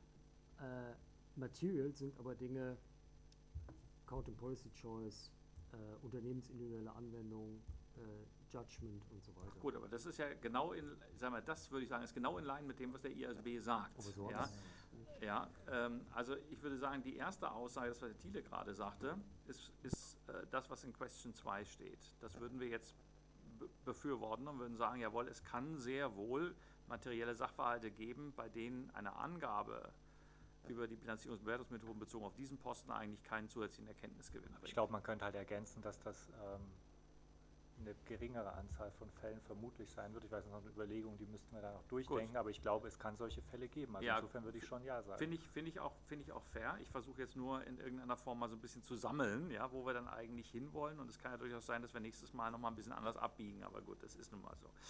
Speaker 2: Material sind aber Dinge, Account and Policy Choice, unternehmensindividuelle Anwendung, Judgment und so weiter.
Speaker 1: Gut, aber das ist ja genau das würde ich sagen, ist genau in Line mit dem, was der IASB sagt.
Speaker 2: Aber so
Speaker 1: ja? Ja, also ich würde sagen, die erste Aussage, das was der Thiele gerade sagte, ist das, was in Question 2 steht. Das würden wir jetzt befürworten und würden sagen, jawohl, es kann sehr wohl materielle Sachverhalte geben, bei denen eine Angabe über die Bilanzierungs- und Bewertungsmethoden bezogen auf diesen Posten eigentlich keinen zusätzlichen Erkenntnisgewinn bringt.
Speaker 3: Ich glaube, man könnte halt ergänzen, dass das eine geringere Anzahl von Fällen vermutlich sein wird. Ich weiß, das ist noch eine Überlegung, die müssten wir da noch durchdenken, aber ich glaube, es kann solche Fälle geben. Also
Speaker 1: Ja,
Speaker 3: insofern würde ich schon ja sagen.
Speaker 1: Finde ich auch fair. Ich versuche jetzt nur in irgendeiner Form mal so ein bisschen zu sammeln, ja, wo wir dann eigentlich hinwollen. Und es kann ja durchaus sein, dass wir nächstes Mal nochmal ein bisschen anders abbiegen. Aber gut, das ist nun mal so.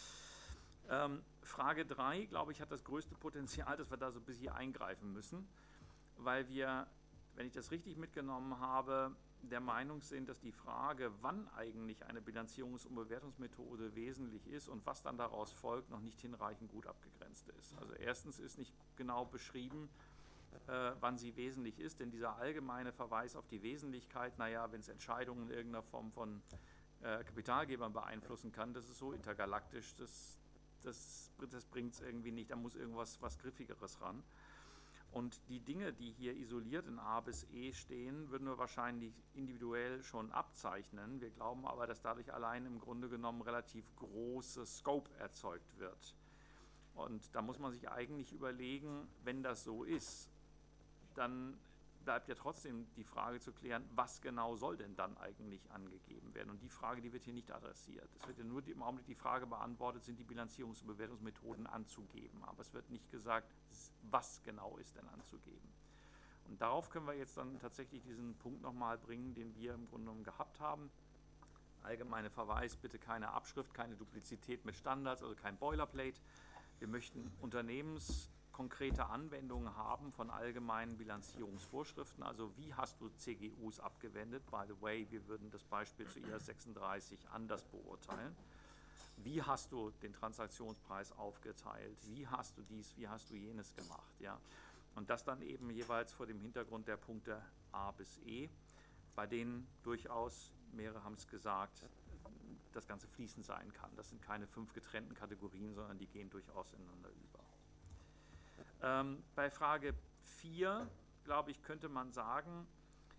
Speaker 1: Frage 3, glaube ich, hat das größte Potenzial, dass wir da so ein bisschen eingreifen müssen, weil wir, wenn ich das richtig mitgenommen habe, der Meinung sind, dass die Frage, wann eigentlich eine Bilanzierungs- und Bewertungsmethode wesentlich ist und was dann daraus folgt, noch nicht hinreichend gut abgegrenzt ist. Also erstens ist nicht genau beschrieben, wann sie wesentlich ist, denn dieser allgemeine Verweis auf die Wesentlichkeit, naja, wenn es Entscheidungen in irgendeiner Form von Kapitalgebern beeinflussen kann, das ist so intergalaktisch, das bringt es irgendwie nicht, da muss irgendwas was Griffigeres ran. Und die Dinge, die hier isoliert in A bis E stehen, würden wir wahrscheinlich individuell schon abzeichnen. Wir glauben aber, dass dadurch allein im Grunde genommen relativ großes Scope erzeugt wird. Und da muss man sich eigentlich überlegen, wenn das so ist, dann bleibt ja trotzdem die Frage zu klären, was genau soll denn dann eigentlich angegeben werden? Und die Frage, die wird hier nicht adressiert. Es wird ja nur im Augenblick die Frage beantwortet, sind die Bilanzierungs- und Bewertungsmethoden anzugeben. Aber es wird nicht gesagt, was genau ist denn anzugeben. Und darauf können wir jetzt dann tatsächlich diesen Punkt nochmal bringen, den wir im Grunde genommen gehabt haben. Allgemeiner Verweis, bitte keine Abschrift, keine Duplizität mit Standards, also kein Boilerplate. Wir möchten unternehmenskonkrete Anwendungen haben von allgemeinen Bilanzierungsvorschriften. Also wie hast du CGUs abgewendet? By the way, wir würden das Beispiel zu IAS 36 anders beurteilen. Wie hast du den Transaktionspreis aufgeteilt? Wie hast du dies, wie hast du jenes gemacht? Ja? Und das dann eben jeweils vor dem Hintergrund der Punkte A bis E, bei denen durchaus, mehrere haben es gesagt, das Ganze fließend sein kann. Das sind keine 5 getrennten Kategorien, sondern die gehen durchaus ineinander über. Bei Frage 4, glaube ich, könnte man sagen,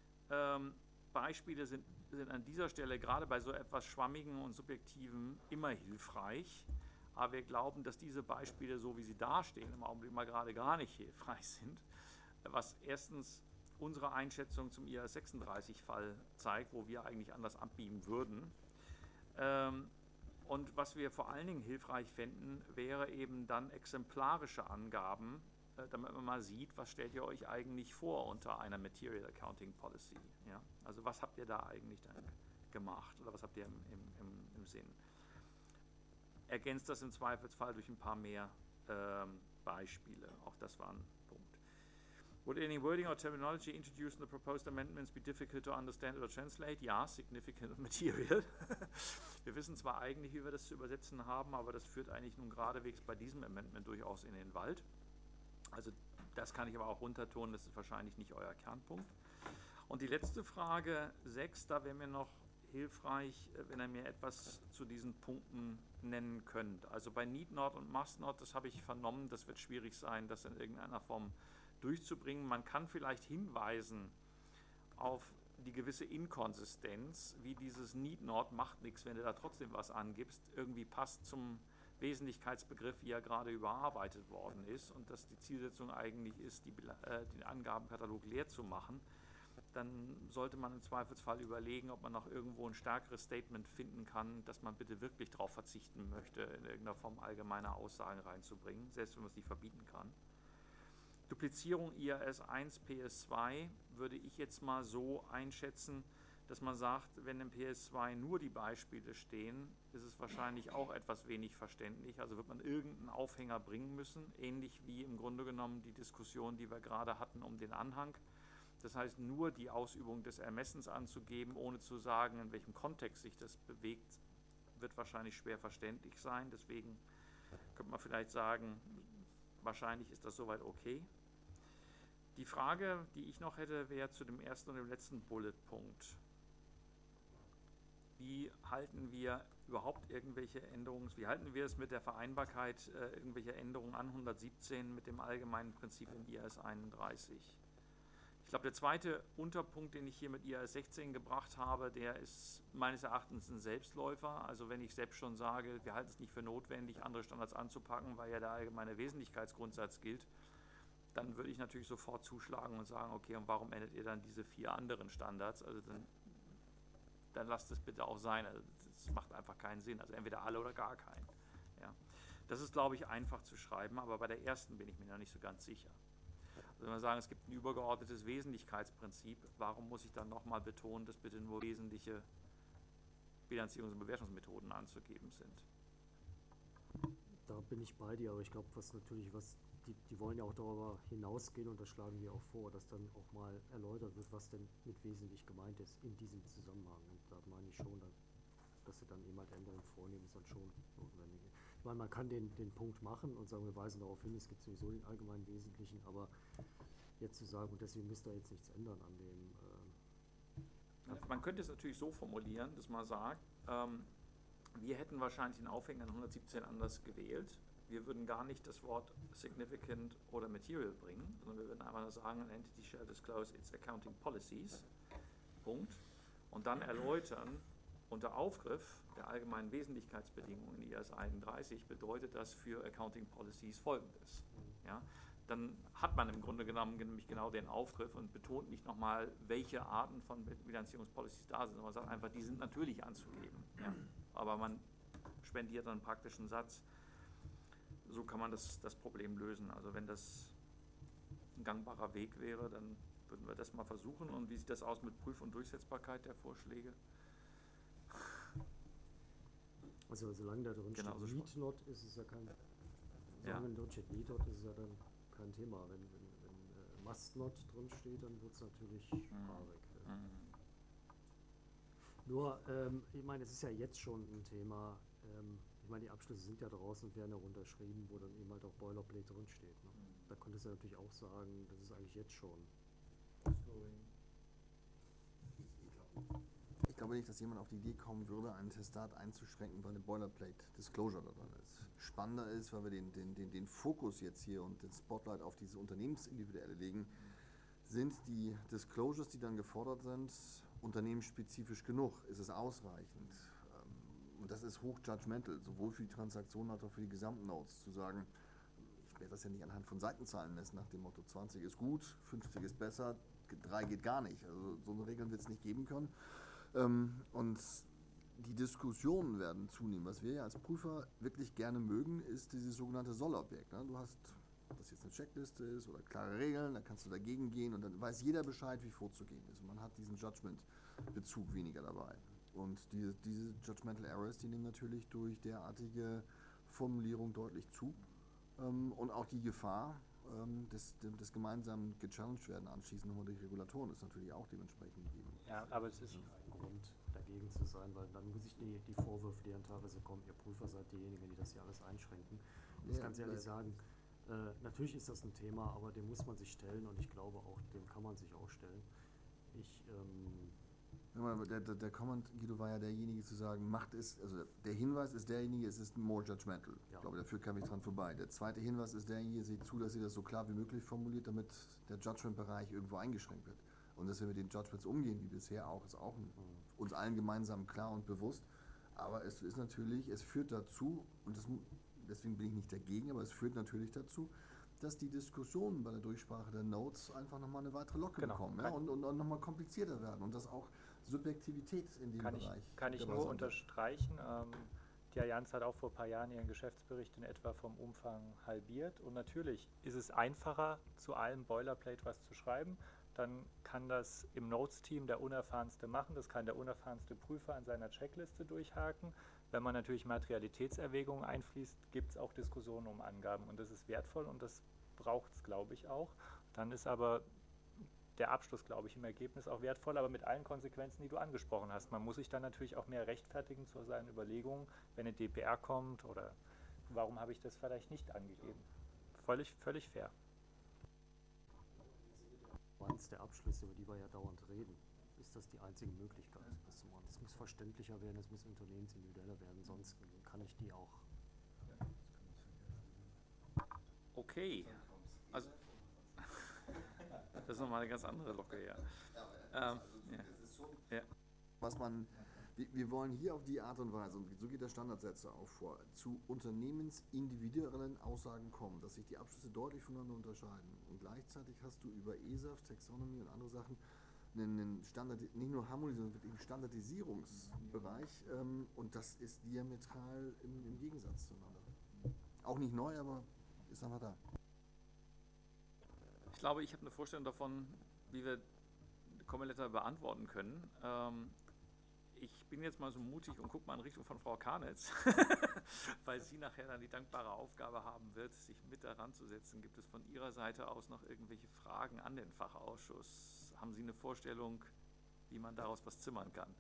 Speaker 1: Beispiele sind an dieser Stelle gerade bei so etwas Schwammigen und Subjektiven immer hilfreich. Aber wir glauben, dass diese Beispiele, so wie sie dastehen, im Augenblick mal gerade gar nicht hilfreich sind. Was erstens unsere Einschätzung zum IAS 36-Fall zeigt, wo wir eigentlich anders abbiegen würden. Und was wir vor allen Dingen hilfreich fänden, wäre eben dann exemplarische Angaben, damit man mal sieht, was stellt ihr euch eigentlich vor unter einer Material Accounting Policy. Ja? Also was habt ihr da eigentlich dann gemacht oder was habt ihr im Sinn? Ergänzt das im Zweifelsfall durch ein paar mehr Beispiele. Auch das war ein Punkt. Would any wording or terminology introduced in the proposed amendments be difficult to understand or translate? Ja, significant material. Wir wissen zwar eigentlich, wie wir das zu übersetzen haben, aber das führt eigentlich nun geradewegs bei diesem Amendment durchaus in den Wald. Also das kann ich aber auch runtertun, das ist wahrscheinlich nicht euer Kernpunkt. Und die letzte Frage 6, da wäre mir noch hilfreich, wenn ihr mir etwas zu diesen Punkten nennen könnt. Also bei Need Not und Must Not, das habe ich vernommen, das wird schwierig sein, das in irgendeiner Form durchzubringen. Man kann vielleicht hinweisen auf die gewisse Inkonsistenz, wie dieses Need Not macht nichts, wenn du da trotzdem was angibst, irgendwie passt zum Wesentlichkeitsbegriff, wie er gerade überarbeitet worden ist und dass die Zielsetzung eigentlich ist, den Angabenkatalog leer zu machen, dann sollte man im Zweifelsfall überlegen, ob man noch irgendwo ein stärkeres Statement finden kann, dass man bitte wirklich darauf verzichten möchte, in irgendeiner Form allgemeine Aussagen reinzubringen, selbst wenn man es nicht verbieten kann. Duplizierung IAS 1, PS 2 würde ich jetzt mal so einschätzen, dass man sagt, wenn im PS2 nur die Beispiele stehen, ist es wahrscheinlich auch etwas wenig verständlich. Also wird man irgendeinen Aufhänger bringen müssen, ähnlich wie im Grunde genommen die Diskussion, die wir gerade hatten um den Anhang. Das heißt, nur die Ausübung des Ermessens anzugeben, ohne zu sagen, in welchem Kontext sich das bewegt, wird wahrscheinlich schwer verständlich sein. Deswegen könnte man vielleicht sagen, wahrscheinlich ist das soweit okay. Die Frage, die ich noch hätte, wäre zu dem ersten und dem letzten Bullet-Punkt. Wie halten wir überhaupt irgendwelche Änderungen, wie halten wir es mit der Vereinbarkeit irgendwelcher Änderungen an 117 mit dem allgemeinen Prinzip in IAS 31? Ich glaube, der zweite Unterpunkt, den ich hier mit IAS 16 gebracht habe, der ist meines Erachtens ein Selbstläufer. Also wenn ich selbst schon sage, wir halten es nicht für notwendig, andere Standards anzupacken, weil ja der allgemeine Wesentlichkeitsgrundsatz gilt, dann würde ich natürlich sofort zuschlagen und sagen, okay, und warum ändert ihr dann diese 4 anderen Standards? Also dann dann lasst es bitte auch sein. Also das macht einfach keinen Sinn. Also entweder alle oder gar keinen. Ja. Das ist, glaube ich, einfach zu schreiben, aber bei der ersten bin ich mir noch nicht so ganz sicher. Also wenn wir sagen, es gibt ein übergeordnetes Wesentlichkeitsprinzip, warum muss ich dann nochmal betonen, dass bitte nur wesentliche Bilanzierungs- und Bewertungsmethoden anzugeben sind?
Speaker 2: Da bin ich bei dir, aber ich glaube, die wollen ja auch darüber hinausgehen und das schlagen wir auch vor, dass dann auch mal erläutert wird, was denn mit wesentlich gemeint ist in diesem Zusammenhang. Und da meine ich schon, dass sie dann eben halt Änderungen vornehmen, ist dann schon notwendig. Ich meine, man kann den Punkt machen und sagen, wir weisen darauf hin, es gibt sowieso den allgemeinen Wesentlichen, aber jetzt zu sagen, und deswegen müsst ihr jetzt nichts ändern an dem.
Speaker 1: Man könnte es natürlich so formulieren, dass man sagt, wir hätten wahrscheinlich den Aufhänger in 117 anders gewählt. Wir würden gar nicht das Wort significant oder material bringen, sondern wir würden einfach nur sagen, an entity shall disclose its accounting policies. Punkt. Und dann erläutern, unter Aufgriff der allgemeinen Wesentlichkeitsbedingungen in IAS 31 bedeutet das für Accounting Policies Folgendes. Ja? Dann hat man im Grunde genommen nämlich genau den Aufgriff und betont nicht nochmal, welche Arten von Bilanzierungspolicies da sind, sondern man sagt einfach, die sind natürlich anzugeben. Ja? Aber man spendiert dann einen praktischen Satz. So kann man das Problem lösen. Also wenn das ein gangbarer Weg wäre, dann würden wir das mal versuchen. Und wie sieht das aus mit Prüf- und Durchsetzbarkeit der Vorschläge?
Speaker 2: Also solange da drin
Speaker 1: Genau,
Speaker 2: steht
Speaker 1: so
Speaker 2: Need Not, ist es ja kein.
Speaker 1: Ja.
Speaker 2: Solange drin steht Need Not, ist es ja dann kein Thema. Wenn Must Not drin steht, dann wird es natürlich haarig. Nur, ich meine, es ist ja jetzt schon ein Thema. Ich meine, die Abschlüsse sind ja draußen und werden ja unterschrieben, wo dann eben halt auch Boilerplate drin steht. Ne? Da könntest du natürlich auch sagen, das ist eigentlich jetzt schon.
Speaker 5: Ich glaube nicht, dass jemand auf die Idee kommen würde, einen Testat einzuschränken, weil eine Boilerplate Disclosure da drin ist. Spannender ist, weil wir den Fokus jetzt hier und den Spotlight auf diese Unternehmensindividuelle legen, sind die Disclosures, die dann gefordert sind, unternehmensspezifisch genug? Ist es ausreichend? Und das ist hochjudgmental, sowohl für die Transaktionen als auch für die Gesamtnotes, zu sagen, ich werde das ja nicht anhand von Seitenzahlen messen, nach dem Motto 20 ist gut, 50 ist besser, 3 geht gar nicht. Also so eine Regel wird es nicht geben können. Und die Diskussionen werden zunehmen. Was wir ja als Prüfer wirklich gerne mögen, ist dieses sogenannte Sollobjekt. Ne? Du hast, ob das jetzt eine Checkliste ist oder klare Regeln, dann kannst du dagegen gehen und dann weiß jeder Bescheid, wie vorzugehen ist. Und man hat diesen Judgment-Bezug weniger dabei. Und diese Judgmental Errors, die nehmen natürlich durch derartige Formulierung deutlich zu. Und auch die Gefahr des gemeinsamen gechallenged werden anschließend nochmal durch Regulatoren ist natürlich auch dementsprechend gegeben.
Speaker 3: Ja, aber es ist
Speaker 2: Kein Grund dagegen zu sein, weil dann muss ich die Vorwürfe, die dann teilweise kommen, ihr Prüfer seid diejenigen, die das hier alles einschränken. Ich muss ganz ehrlich sagen, natürlich ist das ein Thema, aber dem muss man sich stellen und ich glaube auch, dem kann man sich auch stellen.
Speaker 5: Der Comment, Guido, war ja derjenige zu sagen, macht es, also der Hinweis ist derjenige, es ist more judgmental.
Speaker 2: Ja.
Speaker 5: Ich glaube, dafür kam ich dran vorbei. Der zweite Hinweis ist derjenige, seht zu, dass ihr das so klar wie möglich formuliert, damit der Judgment-Bereich irgendwo eingeschränkt wird. Und dass wir mit den Judgments umgehen, wie bisher auch, ist auch uns allen gemeinsam klar und bewusst. Aber es ist natürlich, es führt dazu, und deswegen bin ich nicht dagegen, aber es führt natürlich dazu, dass die Diskussionen bei der Durchsprache der Notes einfach nochmal eine weitere Locke bekommen, ja? und nochmal komplizierter werden und dass auch Subjektivität in dem Bereich.
Speaker 3: Kann ich nur unterstreichen. Die Allianz hat auch vor ein paar Jahren ihren Geschäftsbericht in etwa vom Umfang halbiert. Und natürlich ist es einfacher, zu allem Boilerplate was zu schreiben. Dann kann das im Notes-Team der Unerfahrenste machen. Das kann der unerfahrenste Prüfer an seiner Checkliste durchhaken. Wenn man natürlich Materialitätserwägungen einfließt, gibt es auch Diskussionen um Angaben. Und das ist wertvoll und das braucht es, glaube ich, auch. Dann ist aber der Abschluss, glaube ich, im Ergebnis auch wertvoll, aber mit allen Konsequenzen, die du angesprochen hast. Man muss sich dann natürlich auch mehr rechtfertigen zu seinen Überlegungen, wenn eine DPR kommt oder warum habe ich das vielleicht nicht angegeben. Völlig fair.
Speaker 2: Der Abschlüsse, über die wir ja dauernd reden, ist das die einzige Möglichkeit, das zu machen. Es muss verständlicher werden, es muss unternehmensindividueller werden, sonst kann ich die auch.
Speaker 1: Okay, also das ist nochmal eine ganz andere Locke, ja.
Speaker 5: Wir wollen hier auf die Art und Weise, und so geht der Standardsätze auch vor, zu unternehmensindividuellen Aussagen kommen, dass sich die Abschlüsse deutlich voneinander unterscheiden. Und gleichzeitig hast du über ESAF, Taxonomy und andere Sachen nicht nur Harmonisierung, sondern wirklich Standardisierungsbereich und das ist diametral im Gegensatz zueinander. Auch nicht neu, aber ist einfach da.
Speaker 1: Ich glaube, ich habe eine Vorstellung davon, wie wir Comment Letter beantworten können. Ich bin jetzt mal so mutig und gucke mal in Richtung von Frau Karnitz, weil sie nachher dann die dankbare Aufgabe haben wird, sich mit daran zu setzen. Gibt es von Ihrer Seite aus noch irgendwelche Fragen an den Fachausschuss? Haben Sie eine Vorstellung, wie man daraus was zimmern kann?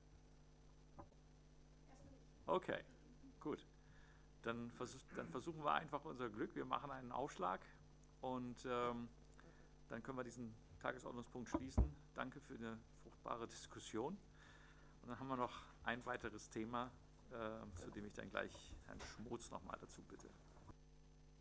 Speaker 1: Okay, gut. Dann versuchen wir einfach unser Glück. Wir machen einen Aufschlag und dann können wir diesen Tagesordnungspunkt schließen. Danke für eine fruchtbare Diskussion. Und dann haben wir noch ein weiteres Thema, zu dem ich dann gleich Herrn Schmotz nochmal dazu bitte.